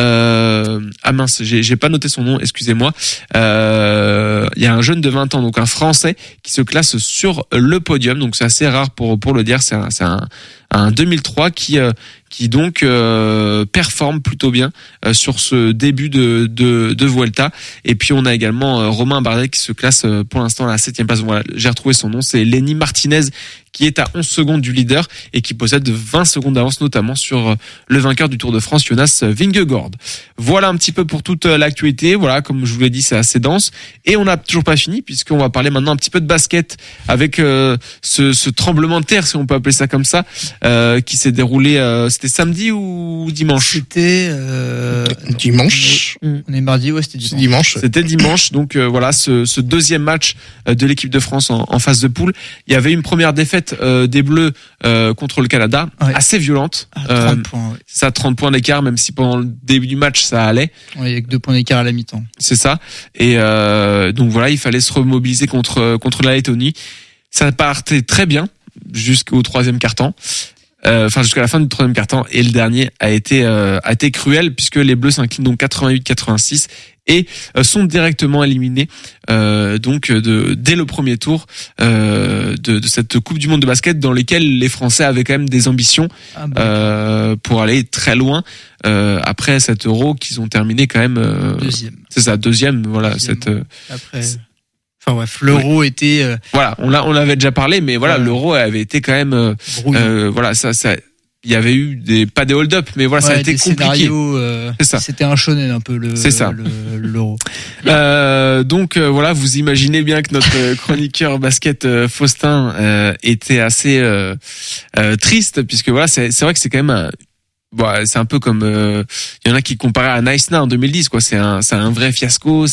j'ai pas noté son nom, excusez-moi. Il y a un jeune de 20 ans, donc un Français, qui se classe sur le podium. Donc c'est assez rare pour le dire. C'est un 2003 qui donc performe plutôt bien sur ce début de Vuelta. Et puis on a également Romain Bardet qui se classe pour l'instant à la 7e place. Voilà, j'ai retrouvé son nom, c'est Lenny Martinez qui est à 11 secondes du leader et qui possède 20 secondes d'avance notamment sur le vainqueur du Tour de France, Jonas Vingegaard. Voilà un petit peu pour toute l'actualité. Voilà, comme je vous l'ai dit, c'est assez dense. Et on n'a toujours pas fini puisqu'on va parler maintenant un petit peu de basket avec ce tremblement de terre, si on peut appeler ça comme ça, qui s'est déroulé, c'était samedi ou dimanche? C'était dimanche. On est mardi, ouais, c'était dimanche. C'était dimanche, donc voilà ce deuxième match de l'équipe de France en phase de poule. Il y avait une première défaite des Bleus contre le Canada, assez violente. 30 points, ouais. Ça, 30 points d'écart, même si pendant le début du match ça allait. Il y a que 2 points d'écart à la mi-temps. C'est ça. Et donc voilà, il fallait se remobiliser contre la Lettonie. Ça partait très bien jusqu'au 3e quart-temps. Jusqu'à la fin du 3e quart-temps, et le dernier a été cruel puisque les Bleus s'inclinent donc 88-86 et sont directement éliminés dès le premier tour de cette Coupe du Monde de basket dans lesquelles les Français avaient quand même des ambitions pour aller très loin après cet Euro qu'ils ont terminé quand même deuxième. C'est ça, deuxième. Voilà, après. Enfin bref, l'Euro était. Voilà, on l'avait déjà parlé, mais voilà, l'Euro avait été quand même. Voilà, ça. Il y avait eu pas des hold-up, mais voilà, ça a été compliqué. Scénarios, c'est ça. C'était un shonen un peu l'Euro. Donc voilà, vous imaginez bien que notre chroniqueur basket Faustin était assez triste, puisque voilà, c'est vrai que c'est quand même c'est un peu comme il y en a qui comparaient à Nice Now en 2010, quoi. C'est un vrai fiasco.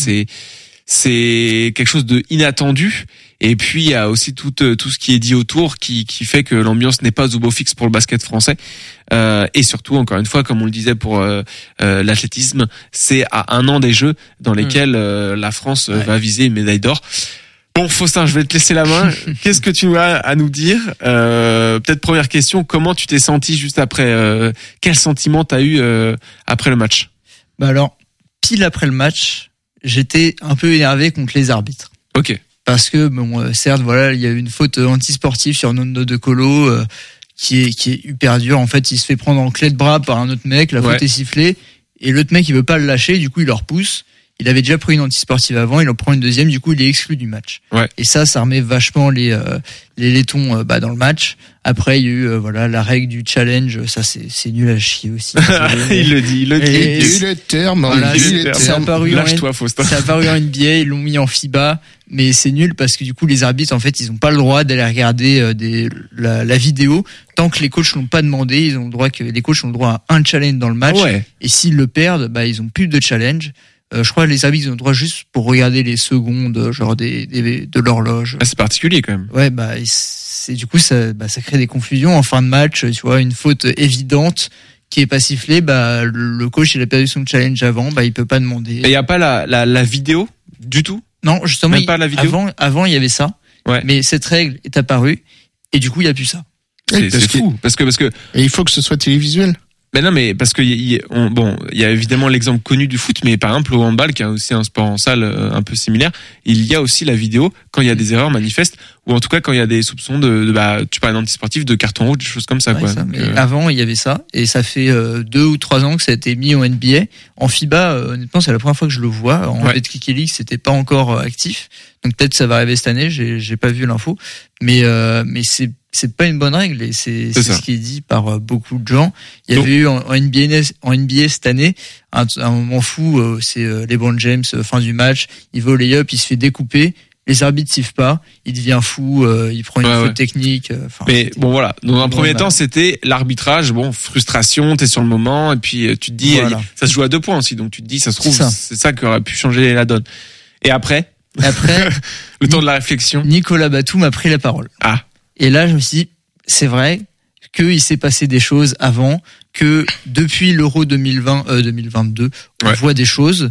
C'est quelque chose de inattendu. Et puis il y a aussi tout ce qui est dit autour qui fait que l'ambiance n'est pas au beau fixe pour le basket français. Et surtout, encore une fois, comme on le disait pour l'athlétisme, c'est à 1 an des Jeux dans lesquels la France va viser une médaille d'or. Bon, Faustin, je vais te laisser la main. Qu'est-ce que tu as à nous dire? Peut-être première question, comment tu t'es senti juste après? Quel sentiment t'as eu après le match? Alors, pile après le match, j'étais un peu énervé contre les arbitres. Ok. Parce que certes, voilà, il y a eu une faute antisportive sur Nando De Colo qui est hyper dure. En fait, il se fait prendre en clé de bras par un autre mec, la faute est sifflée et l'autre mec il veut pas le lâcher, du coup il le repousse. Il avait déjà pris une antisportive avant, il en prend une deuxième, du coup il est exclu du match. Ouais. Et ça remet vachement les laitons dans le match. Après il y a eu la règle du challenge, ça c'est nul à chier aussi. Il le dit. Il dit les termes. Ça a apparu Lâche-toi, Faustin. Ça a apparu en NBA, ils l'ont mis en FIBA, mais c'est nul parce que du coup les arbitres en fait ils ont pas le droit d'aller regarder la vidéo tant que les coachs l'ont pas demandé. Les coachs ont le droit à un challenge dans le match. Ouais. Et s'ils le perdent, ils ont plus de challenge. Je crois que les arbitres ont le droit juste pour regarder les secondes, genre de l'horloge. Ah, c'est particulier quand même. Ouais, c'est du coup ça crée des confusions en fin de match. Tu vois, une faute évidente qui est pas sifflée, le coach il a perdu son challenge avant, il peut pas demander. Et il y a pas la vidéo du tout. Non, justement, même pas la vidéo. Avant il y avait ça. Ouais. Mais cette règle est apparue et du coup il y a plus ça. C'est fou parce que et il faut que ce soit télévisuel. Ben non, mais parce que il y a évidemment l'exemple connu du foot, mais par exemple au handball, qui est aussi un sport en salle un peu similaire, il y a aussi la vidéo quand il y a des erreurs manifestes, ou en tout cas quand il y a des soupçons tu parles d'antisportif, de carton rouge, des choses comme ça, ouais, quoi. Ça, mais avant il y avait ça, et ça fait 2 ou 3 ans que ça a été mis en NBA. En FIBA, honnêtement, c'est la première fois que je le vois. En Betclic League, c'était pas encore actif, donc peut-être ça va arriver cette année. J'ai pas vu l'info, mais c'est pas une bonne règle et c'est ce qui est dit par beaucoup de gens. Il y avait eu en NBA cette année un moment fou, c'est LeBron James, fin du match, il va au lay-up, il se fait découper, les arbitres sifflent pas, il devient fou, il prend une faute technique. Mais bon voilà, dans un premier temps c'était l'arbitrage, frustration, t'es sur le moment et puis tu te dis ça se joue à 2 points aussi, donc tu te dis ça se trouve c'est ça qui aurait pu changer la donne. Et après le temps de la réflexion, Nicolas Batum a pris la parole. Et là, je me suis dit, c'est vrai qu'il s'est passé des choses avant, que depuis l'Euro 2022, on voit des choses,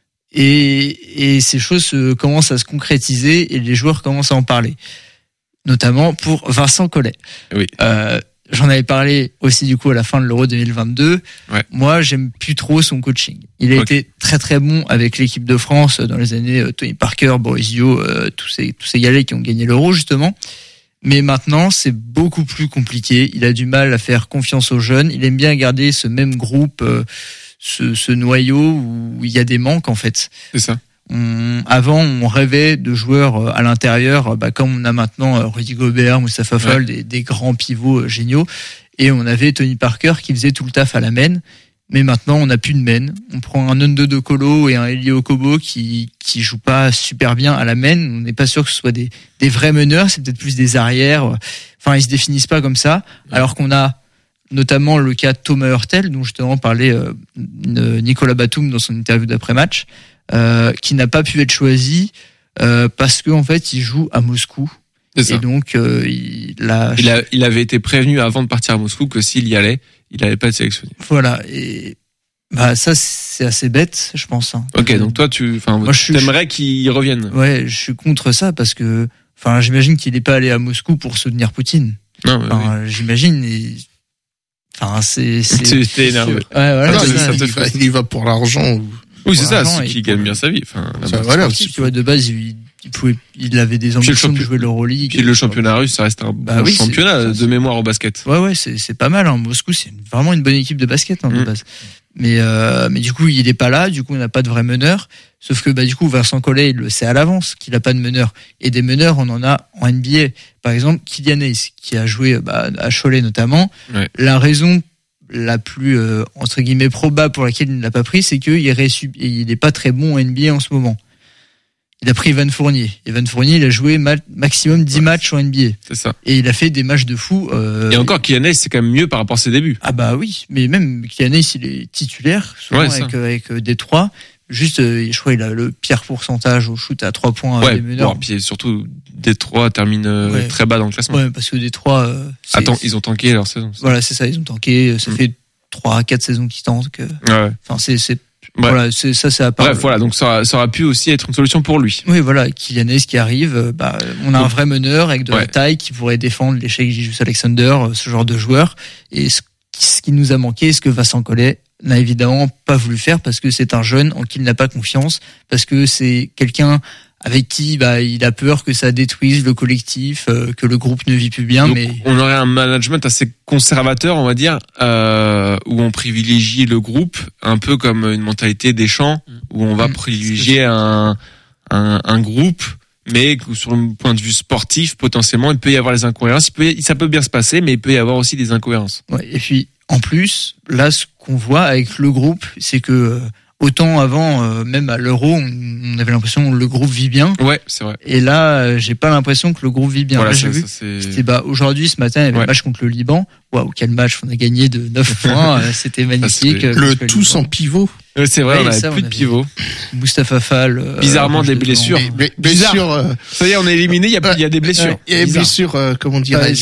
et ces choses commencent à se concrétiser, et les joueurs commencent à en parler. Notamment pour Vincent Collet. Oui. J'en avais parlé aussi du coup à la fin de l'Euro 2022. Ouais. Moi, j'aime plus trop son coaching. Il a été très très bon avec l'équipe de France dans les années Tony Parker, Boris Dio, tous ces gars-là qui ont gagné l'Euro justement. Mais maintenant, c'est beaucoup plus compliqué. Il a du mal à faire confiance aux jeunes. Il aime bien garder ce même groupe, ce noyau où il y a des manques en fait. C'est ça. Avant, on rêvait de joueurs à l'intérieur, comme on a maintenant Rudy Gobert, Moustapha Fall, des grands pivots géniaux. Et on avait Tony Parker qui faisait tout le taf à la main. Mais maintenant, on n'a plus de main. On prend un Ndo Kolo et un Eli Okobo qui jouent pas super bien à la main. On n'est pas sûr que ce soit des vrais meneurs. C'est peut-être plus des arrières. Enfin, ils se définissent pas comme ça. Alors qu'on a notamment le cas de Thomas Hurtel, dont justement parlait Nicolas Batum dans son interview d'après-match, qui n'a pas pu être choisi parce que en fait, il joue à Moscou. Et donc, il avait été prévenu avant de partir à Moscou que s'il y allait, il n'allait pas être sélectionné. Voilà. Et ça, c'est assez bête, je pense. Ok, donc toi, t'aimerais qu'il revienne. Ouais, je suis contre ça parce que, j'imagine qu'il n'est pas allé à Moscou pour soutenir Poutine. Non, j'imagine. C'est énervé. Ouais, voilà. Il y va pour l'argent. Oui, c'est ça, c'est qu'il gagne bien sa vie. Tu vois, de base, il avait des ambitions de jouer l'Euroleague. Puis le championnat russe, ça reste un bon championnat de mémoire au basket. Ouais, c'est pas mal. Moscou, c'est vraiment une bonne équipe de basket de base. Mais du coup, il est pas là. Du coup, on n'a pas de vrai meneur. Sauf que du coup, Vincent Collet, il le sait à l'avance qu'il a pas de meneur. Et des meneurs, on en a en NBA. Par exemple, Kylian Hayes, qui a joué à Cholet notamment. Ouais. La raison la plus entre guillemets probable pour laquelle il ne l'a pas pris, c'est qu'il est pas très bon en NBA en ce moment. Il a pris Evan Fournier. Evan Fournier, il a joué maximum 10 matchs en NBA. C'est ça. Et il a fait des matchs de fou. Et encore, Kylian Hayes, c'est quand même mieux par rapport à ses débuts. Ah oui, mais même Kylian Hayes, il est titulaire, souvent avec Détroit. Juste, je crois, il a le pire pourcentage au shoot à 3 points des meneurs. Puis surtout, Détroit termine très bas dans le classement. Ouais, parce que Détroit... ils ont tanké leur saison. Voilà, c'est ça, ils ont tanké. Ça fait 3-4 saisons qu'ils tankent. C'est voilà, c'est à part. Bref, voilà, donc ça aurait pu aussi être une solution pour lui. Oui, voilà, Kylian Hayes qui arrive, on a un vrai meneur avec de la taille qui pourrait défendre les Shai Gilgeous-Alexander, ce genre de joueur. Et ce qui nous a manqué, ce que Vincent Collet n'a évidemment pas voulu faire parce que c'est un jeune en qui il n'a pas confiance, parce que c'est quelqu'un avec qui il a peur que ça détruise le collectif, que le groupe ne vit plus bien. Donc, mais on aurait un management assez conservateur, on va dire, où on privilégie le groupe, un peu comme une mentalité des champs, où on va privilégier un groupe, mais sur le point de vue sportif, potentiellement, il peut y avoir les incohérences. Ça peut bien se passer, mais il peut y avoir aussi des incohérences. Ouais, et puis en plus, là, ce qu'on voit avec le groupe, c'est que autant avant, même à l'Euro, on avait l'impression que le groupe vit bien. Ouais, c'est vrai. Et là, j'ai pas l'impression que le groupe vit bien. Voilà, là, j'ai vu. C'était aujourd'hui, ce matin, il y avait le match contre le Liban. Waouh, quel match! On a gagné de 9 points. C'était magnifique. Le tout sans pivot. C'est vrai, on avait plus de pivot. Moustapha Fall. Bizarrement, des blessures. Blessures. Ça y est, on est éliminé. Il y a des blessures. Il y a des blessures, comment dirais-je,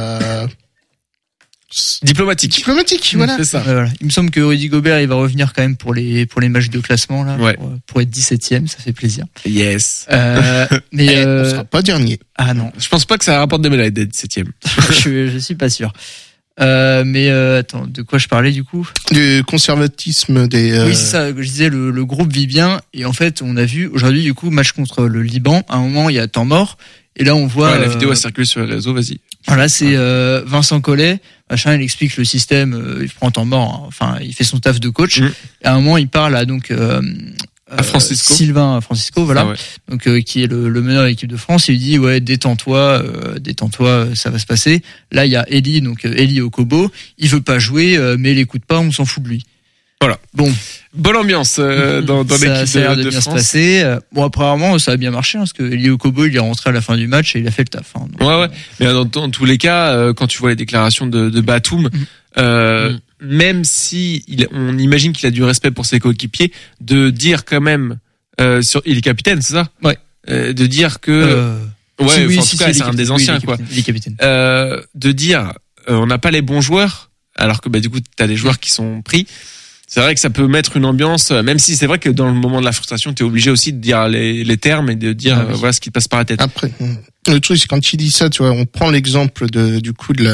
Diplomatique, voilà. C'est ça. Voilà. Il me semble que Rudy Gobert, il va revenir quand même pour les matchs de classement là, pour être 17e, ça fait plaisir. Yes. Mais on sera pas dernier. Ah non. Je pense pas que ça rapporte des médailles d'être 17e. je suis pas sûr. Mais attends, de quoi je parlais du coup? Du conservatisme des. Oui, c'est ça. Je disais le groupe vit bien et en fait, on a vu aujourd'hui du coup match contre le Liban. À un moment, il y a temps mort et là on voit. La vidéo a circulé sur les réseaux. Vas-y. Voilà, c'est Vincent Collet. Machin, il explique le système. Il prend temps mort. Hein. Enfin, il fait son taf de coach. Et à un moment, il parle à donc. À Francisco. Sylvain Francisco, voilà. Donc qui est le meneur de l'équipe de France. Il lui dit détends-toi, ça va se passer. Là, il y a Eli, donc Eli Okobo. Il veut pas jouer, mais il écoute pas, on s'en fout de lui. Voilà. Bon. Bonne ambiance dans l'équipe ça a l'air de bien France. Se passer. Bon, apparemment, ça a bien marché, parce que Eli Okobo, il est rentré à la fin du match et il a fait le taf. Hein, donc, ouais. Mais dans tous les cas, quand tu vois les déclarations de Batum, même si on imagine qu'il a du respect pour ses coéquipiers, de dire quand même, il est capitaine, c'est ça? Ouais. De dire que, en tout cas, c'est un des anciens, quoi. Il est capitaine. De dire, on n'a pas les bons joueurs, alors que du coup, t'as des joueurs qui sont pris. C'est vrai que ça peut mettre une ambiance, même si c'est vrai que dans le moment de la frustration, t'es obligé aussi de dire les termes et de dire voilà ce qui te passe par la tête. Après, le truc c'est quand tu dis ça, tu vois, on prend l'exemple du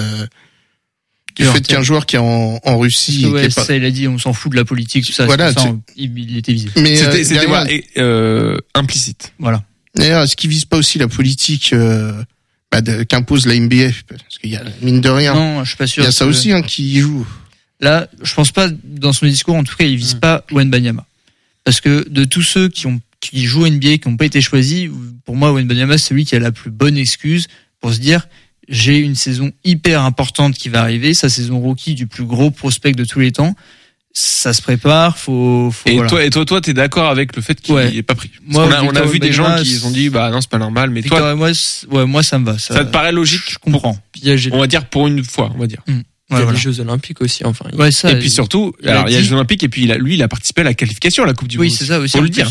fait qu'un joueur qui est en Russie, ouais, qui est ça, il a dit, on s'en fout de la politique, tout ça. Voilà, ça il était visé. Mais c'était implicite. Voilà. D'ailleurs, est-ce qu'il vise pas aussi la politique qu'impose la NBA, parce qu'il y a mine de rien. Non, je suis pas sûr. Il y a ça aussi qui joue. Là, je pense pas, dans son discours, en tout cas, il vise pas Wembanyama. Parce que de tous ceux qui jouent NBA, qui n'ont pas été choisis, pour moi, Wembanyama, c'est celui qui a la plus bonne excuse pour se dire, j'ai une saison hyper importante qui va arriver, sa saison rookie du plus gros prospect de tous les temps. Ça se prépare, faut et voilà. toi, t'es d'accord avec le fait qu'il est pas pris? Moi, on a vu des gens qui ont dit, non, c'est pas normal, mais Victor toi, moi, ça me va. Ça te paraît logique? Je comprends. On va dire pour une fois, on va dire. Il y a les Jeux Olympiques aussi, enfin. Et puis surtout, il y a les Jeux Olympiques et puis il a participé à la qualification à la Coupe du Monde. Oui, c'est ça aussi. Faut le dire.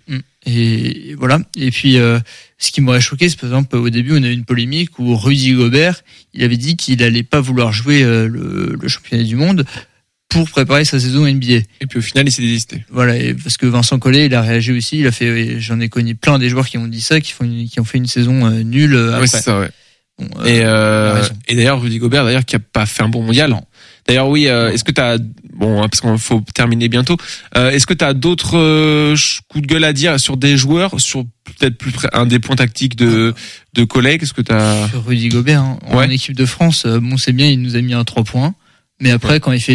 Et voilà. Et puis, ce qui m'aurait choqué, c'est par exemple, au début, on a eu une polémique où Rudy Gobert, il avait dit qu'il allait pas vouloir jouer le championnat du monde pour préparer sa saison NBA. Et puis au final, il s'est désisté. Voilà, parce que Vincent Collet, il a réagi aussi. Il a fait, j'en ai connu plein des joueurs qui ont dit ça, qui ont fait une saison nulle. Après. Ouais, c'est ça, ouais. Bon, et d'ailleurs, Rudy Gobert, qui a pas fait un bon mondial. Non. D'ailleurs, oui, est-ce que t'as, parce qu'il faut terminer bientôt, est-ce que t'as d'autres coups de gueule à dire sur des joueurs, sur peut-être plus un des points tactiques de collègues? Est-ce que t'as... Sur Rudy Gobert, en équipe de France, c'est bien, il nous a mis un 3 points. Mais après, quand il fait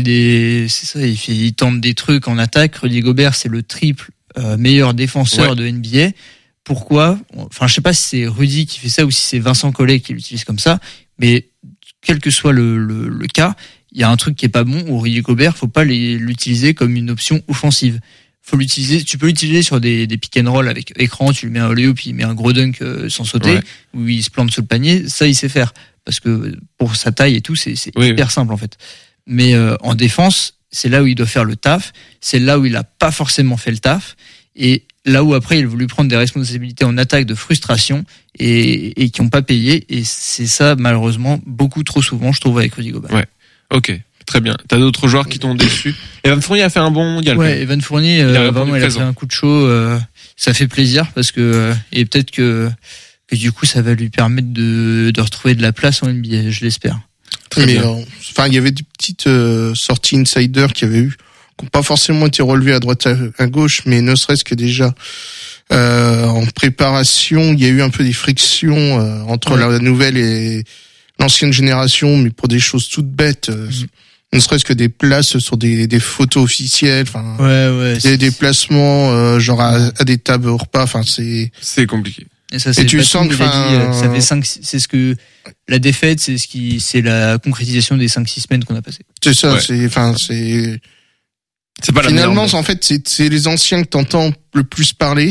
il tente des trucs en attaque. Rudy Gobert, c'est le triple meilleur défenseur de NBA. Pourquoi? Enfin, je sais pas si c'est Rudy qui fait ça ou si c'est Vincent Collet qui l'utilise comme ça. Mais quel que soit le cas, il y a un truc qui est pas bon où Rudy Gobert, faut pas l'utiliser comme une option offensive. Faut l'utiliser. Tu peux l'utiliser sur des pick and roll avec écran. Tu lui mets un alley-oop, puis il met un gros dunk sans sauter, où il se plante sous le panier. Ça, il sait faire parce que pour sa taille et tout, c'est hyper simple en fait. Mais en défense, c'est là où il doit faire le taf. C'est là où il a pas forcément fait le taf. Et là où après il a voulu prendre des responsabilités en attaque de frustration et qui n'ont pas payé. Et c'est ça malheureusement beaucoup trop souvent, je trouve, avec Rudy Gobert. Ouais. Ok. Très bien. T'as d'autres joueurs qui t'ont déçu? Evan Fournier a fait un bon mondial. Ouais, Evan Fournier, il a fait un coup de chaud. Ça fait plaisir parce que et peut-être que du coup ça va lui permettre de retrouver de la place en NBA. Je l'espère. Mais il y avait des petites sorties insider qui n'ont pas forcément été relevées à droite à gauche, mais ne serait-ce que déjà En préparation, il y a eu un peu des frictions entre la nouvelle et l'ancienne génération, mais pour des choses toutes bêtes. Ne serait-ce que des places sur des photos officielles, enfin, des déplacements genre à des tables au repas, enfin c'est compliqué. Et ça, tu sens que ça fait 5, c'est ce que la défaite, c'est la concrétisation des 5-6 semaines qu'on a passées. C'est ça, ouais. c'est pas finalement, en fait, c'est les anciens que t'entends le plus parler.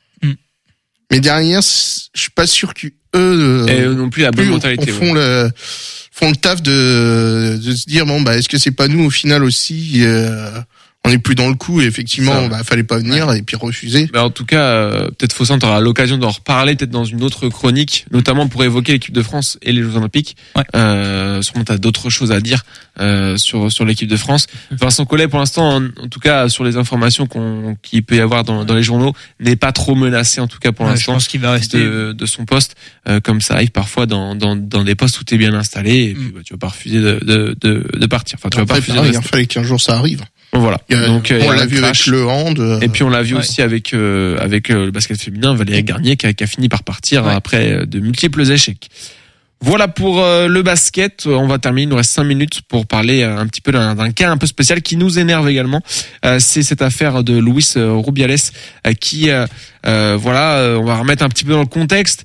Mais derrière, je suis pas sûr qu'eux non plus la bonne mentalité font le taf de se dire bon bah est-ce que c'est pas nous au final aussi on est plus dans le coup et effectivement fallait pas venir et puis refuser. En tout cas peut-être Fossin t'auras l'occasion d'en reparler peut-être dans une autre chronique, notamment pour évoquer l'équipe de France et les Jeux Olympiques. Sûrement t'as d'autres choses à dire sur l'équipe de France. Vincent Collet pour l'instant en tout cas sur les informations qu'il peut y avoir dans les journaux n'est pas trop menacé en tout cas pour l'instant. Je pense qu'il va rester de son poste comme ça arrive parfois dans des postes où t'es bien installé et puis tu vas pas refuser de partir. Enfin tu vas pas refuser. Il fallait qu'un jour ça arrive. Voilà. Donc on l'a vu avec le hand. Et puis on l'a vu aussi avec le basket féminin, Valérie Garnier qui a fini par partir après de multiples échecs. Voilà pour le basket. On va terminer. Il nous reste 5 minutes pour parler un petit peu d'un cas un peu spécial qui nous énerve également. C'est cette affaire de Luis Rubiales qui on va remettre un petit peu dans le contexte,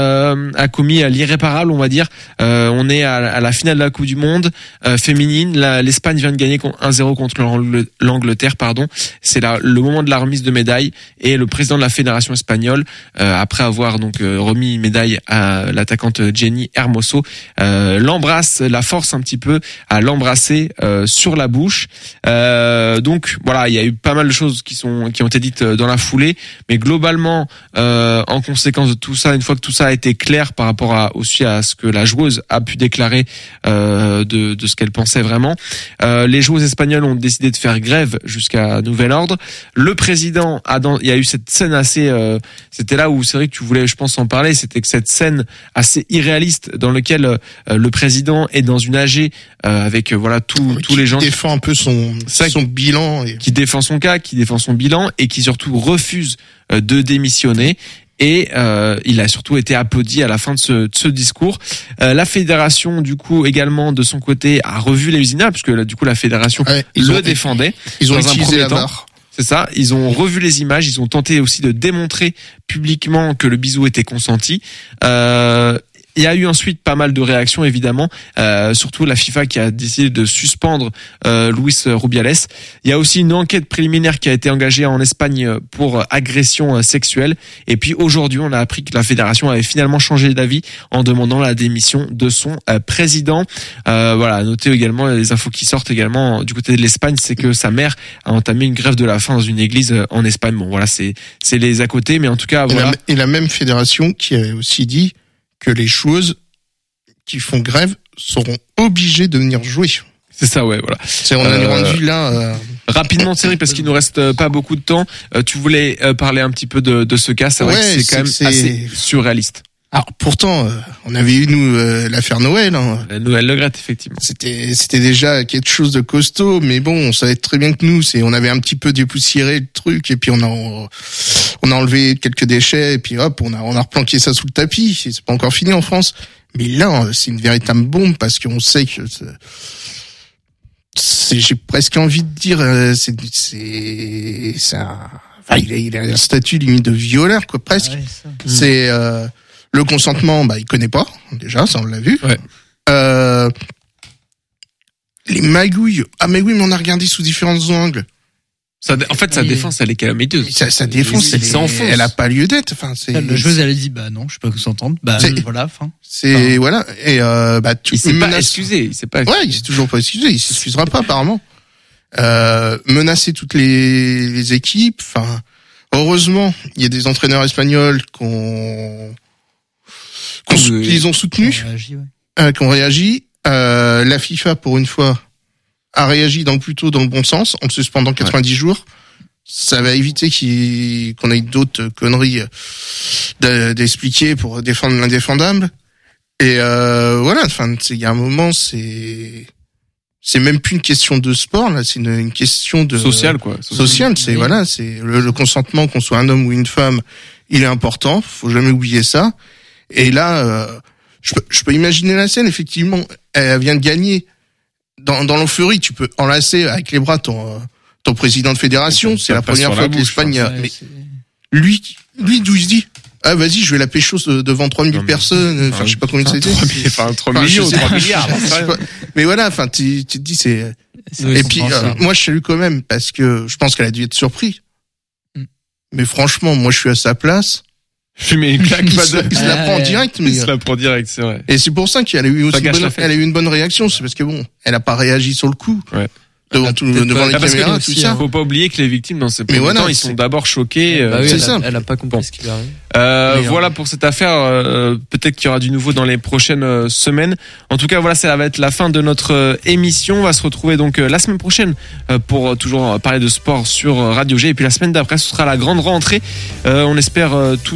a commis l'irréparable, on va dire. On est à la finale de la Coupe du Monde féminine. L'Espagne vient de gagner 1-0 contre l'Angleterre, pardon. C'est le moment de la remise de médaille et le président de la fédération espagnole, après avoir donc remis une médaille à l'attaquante Jenny Hermoso, l'embrasse, la force un petit peu à l'embrasser sur la bouche. Donc voilà, il y a eu pas mal de choses qui ont été dites dans la foulée, mais globalement en conséquence de tout ça, une fois que tout ça a été clair par rapport aussi à ce que la joueuse a pu déclarer de ce qu'elle pensait vraiment, les joueuses espagnoles ont décidé de faire grève jusqu'à nouvel ordre. Le président il y a eu cette scène assez c'était là où c'est vrai que tu voulais je pense en parler, c'était que cette scène assez irréaliste dans lequel le président est dans une AG avec tous les gens qui défend un peu son bilan qui défend son cas, qui défend son bilan et qui surtout refuse de démissionner. Et il a surtout été applaudi à la fin de ce discours. La fédération, du coup, également de son côté, a revu les images puisque du coup la fédération le défendait. Ils ont utilisé la barre. C'est ça. Ils ont revu les images. Ils ont tenté aussi de démontrer publiquement que le bisou était consenti. Il y a eu ensuite pas mal de réactions évidemment, surtout la FIFA qui a décidé de suspendre Luis Rubiales. Il y a aussi une enquête préliminaire qui a été engagée en Espagne pour agression sexuelle. Et puis aujourd'hui, on a appris que la fédération avait finalement changé d'avis en demandant la démission de son président. Notez également les infos qui sortent également du côté de l'Espagne, c'est que sa mère a entamé une grève de la faim dans une église en Espagne. Bon voilà, c'est les à côté, mais en tout cas voilà. Et la même fédération qui a aussi dit que les joueuses qui font grève seront obligées de venir jouer. C'est ça, ouais, voilà. On a rendu là. Rapidement, Cédric, parce qu'il nous reste pas beaucoup de temps. Tu voulais parler un petit peu de ce cas. C'est vrai que c'est quand même assez surréaliste. Alors pourtant, on avait eu l'affaire Noël. La Noël Le Graët, effectivement. C'était déjà quelque chose de costaud, mais bon, on savait très bien que on avait un petit peu dépoussiéré le truc et puis on a enlevé quelques déchets et puis hop, on a replanqué ça sous le tapis. C'est pas encore fini en France, mais là, c'est une véritable bombe parce qu'on sait que j'ai presque envie de dire, il a un statut limite de violeur, quoi, presque. Ouais, c'est le consentement, il connaît pas, déjà, ça on l'a vu. Ouais. Les magouilles. Ah, mais oui, mais on a regardé sous différents angles. Sa défense, elle est calamiteuse. Sa défense, elle a pas lieu d'être. Enfin, le joueur, elle a dit, non, je suis pas consentante. Voilà, fin. Voilà. Et, il s'est pas excusé. Il s'est toujours pas excusé. Il s'excusera pas, apparemment. Menacer toutes les équipes. Enfin, heureusement, il y a des entraîneurs espagnols qu'ils ont soutenus, qui ont réagi. La FIFA, pour une fois, a réagi plutôt dans le bon sens, en suspendant 90 jours. Ça va éviter qu'on ait d'autres conneries d'expliquer pour défendre l'indéfendable. Et voilà, enfin, il y a un moment, c'est c'est même plus une question de sport, là, c'est une question de sociale, quoi. Sociale, c'est voilà, c'est le consentement, qu'on soit un homme ou une femme, il est important. Faut jamais oublier ça. Et là, je peux imaginer la scène. Effectivement, elle vient de gagner. Dans l'euphorie, tu peux enlacer avec les bras ton président de fédération. C'est la première fois que l'Espagne. Mais lui, d'où il se dit. Ah, vas-y, je vais la pécho devant 3000 personnes. Enfin, je sais pas combien c'était. 3 millions, 3 milliards. Mais voilà, enfin, tu te dis, c'est. Et puis, moi, je salue quand même parce que je pense qu'elle a dû être surprise. Mais franchement, moi, je suis à sa place. Je mets une claque. Il se la prend en direct, mais. Il se la prend direct, c'est vrai. Et c'est pour ça qu'elle a eu aussi elle a eu une bonne réaction. C'est parce que bon, elle a pas réagi sur le coup. Ouais. Devant les caméras, tout ça. Faut pas oublier que les victimes dans ces premiers temps, ils sont d'abord choqués. C'est ça. Elle a pas compris ce qui arrive. Voilà pour cette affaire. Peut-être qu'il y aura du nouveau dans les prochaines semaines. En tout cas, voilà, ça va être la fin de notre émission. On va se retrouver donc la semaine prochaine pour toujours parler de sport sur Radio G. Et puis la semaine d'après, ce sera la grande rentrée. On espère tous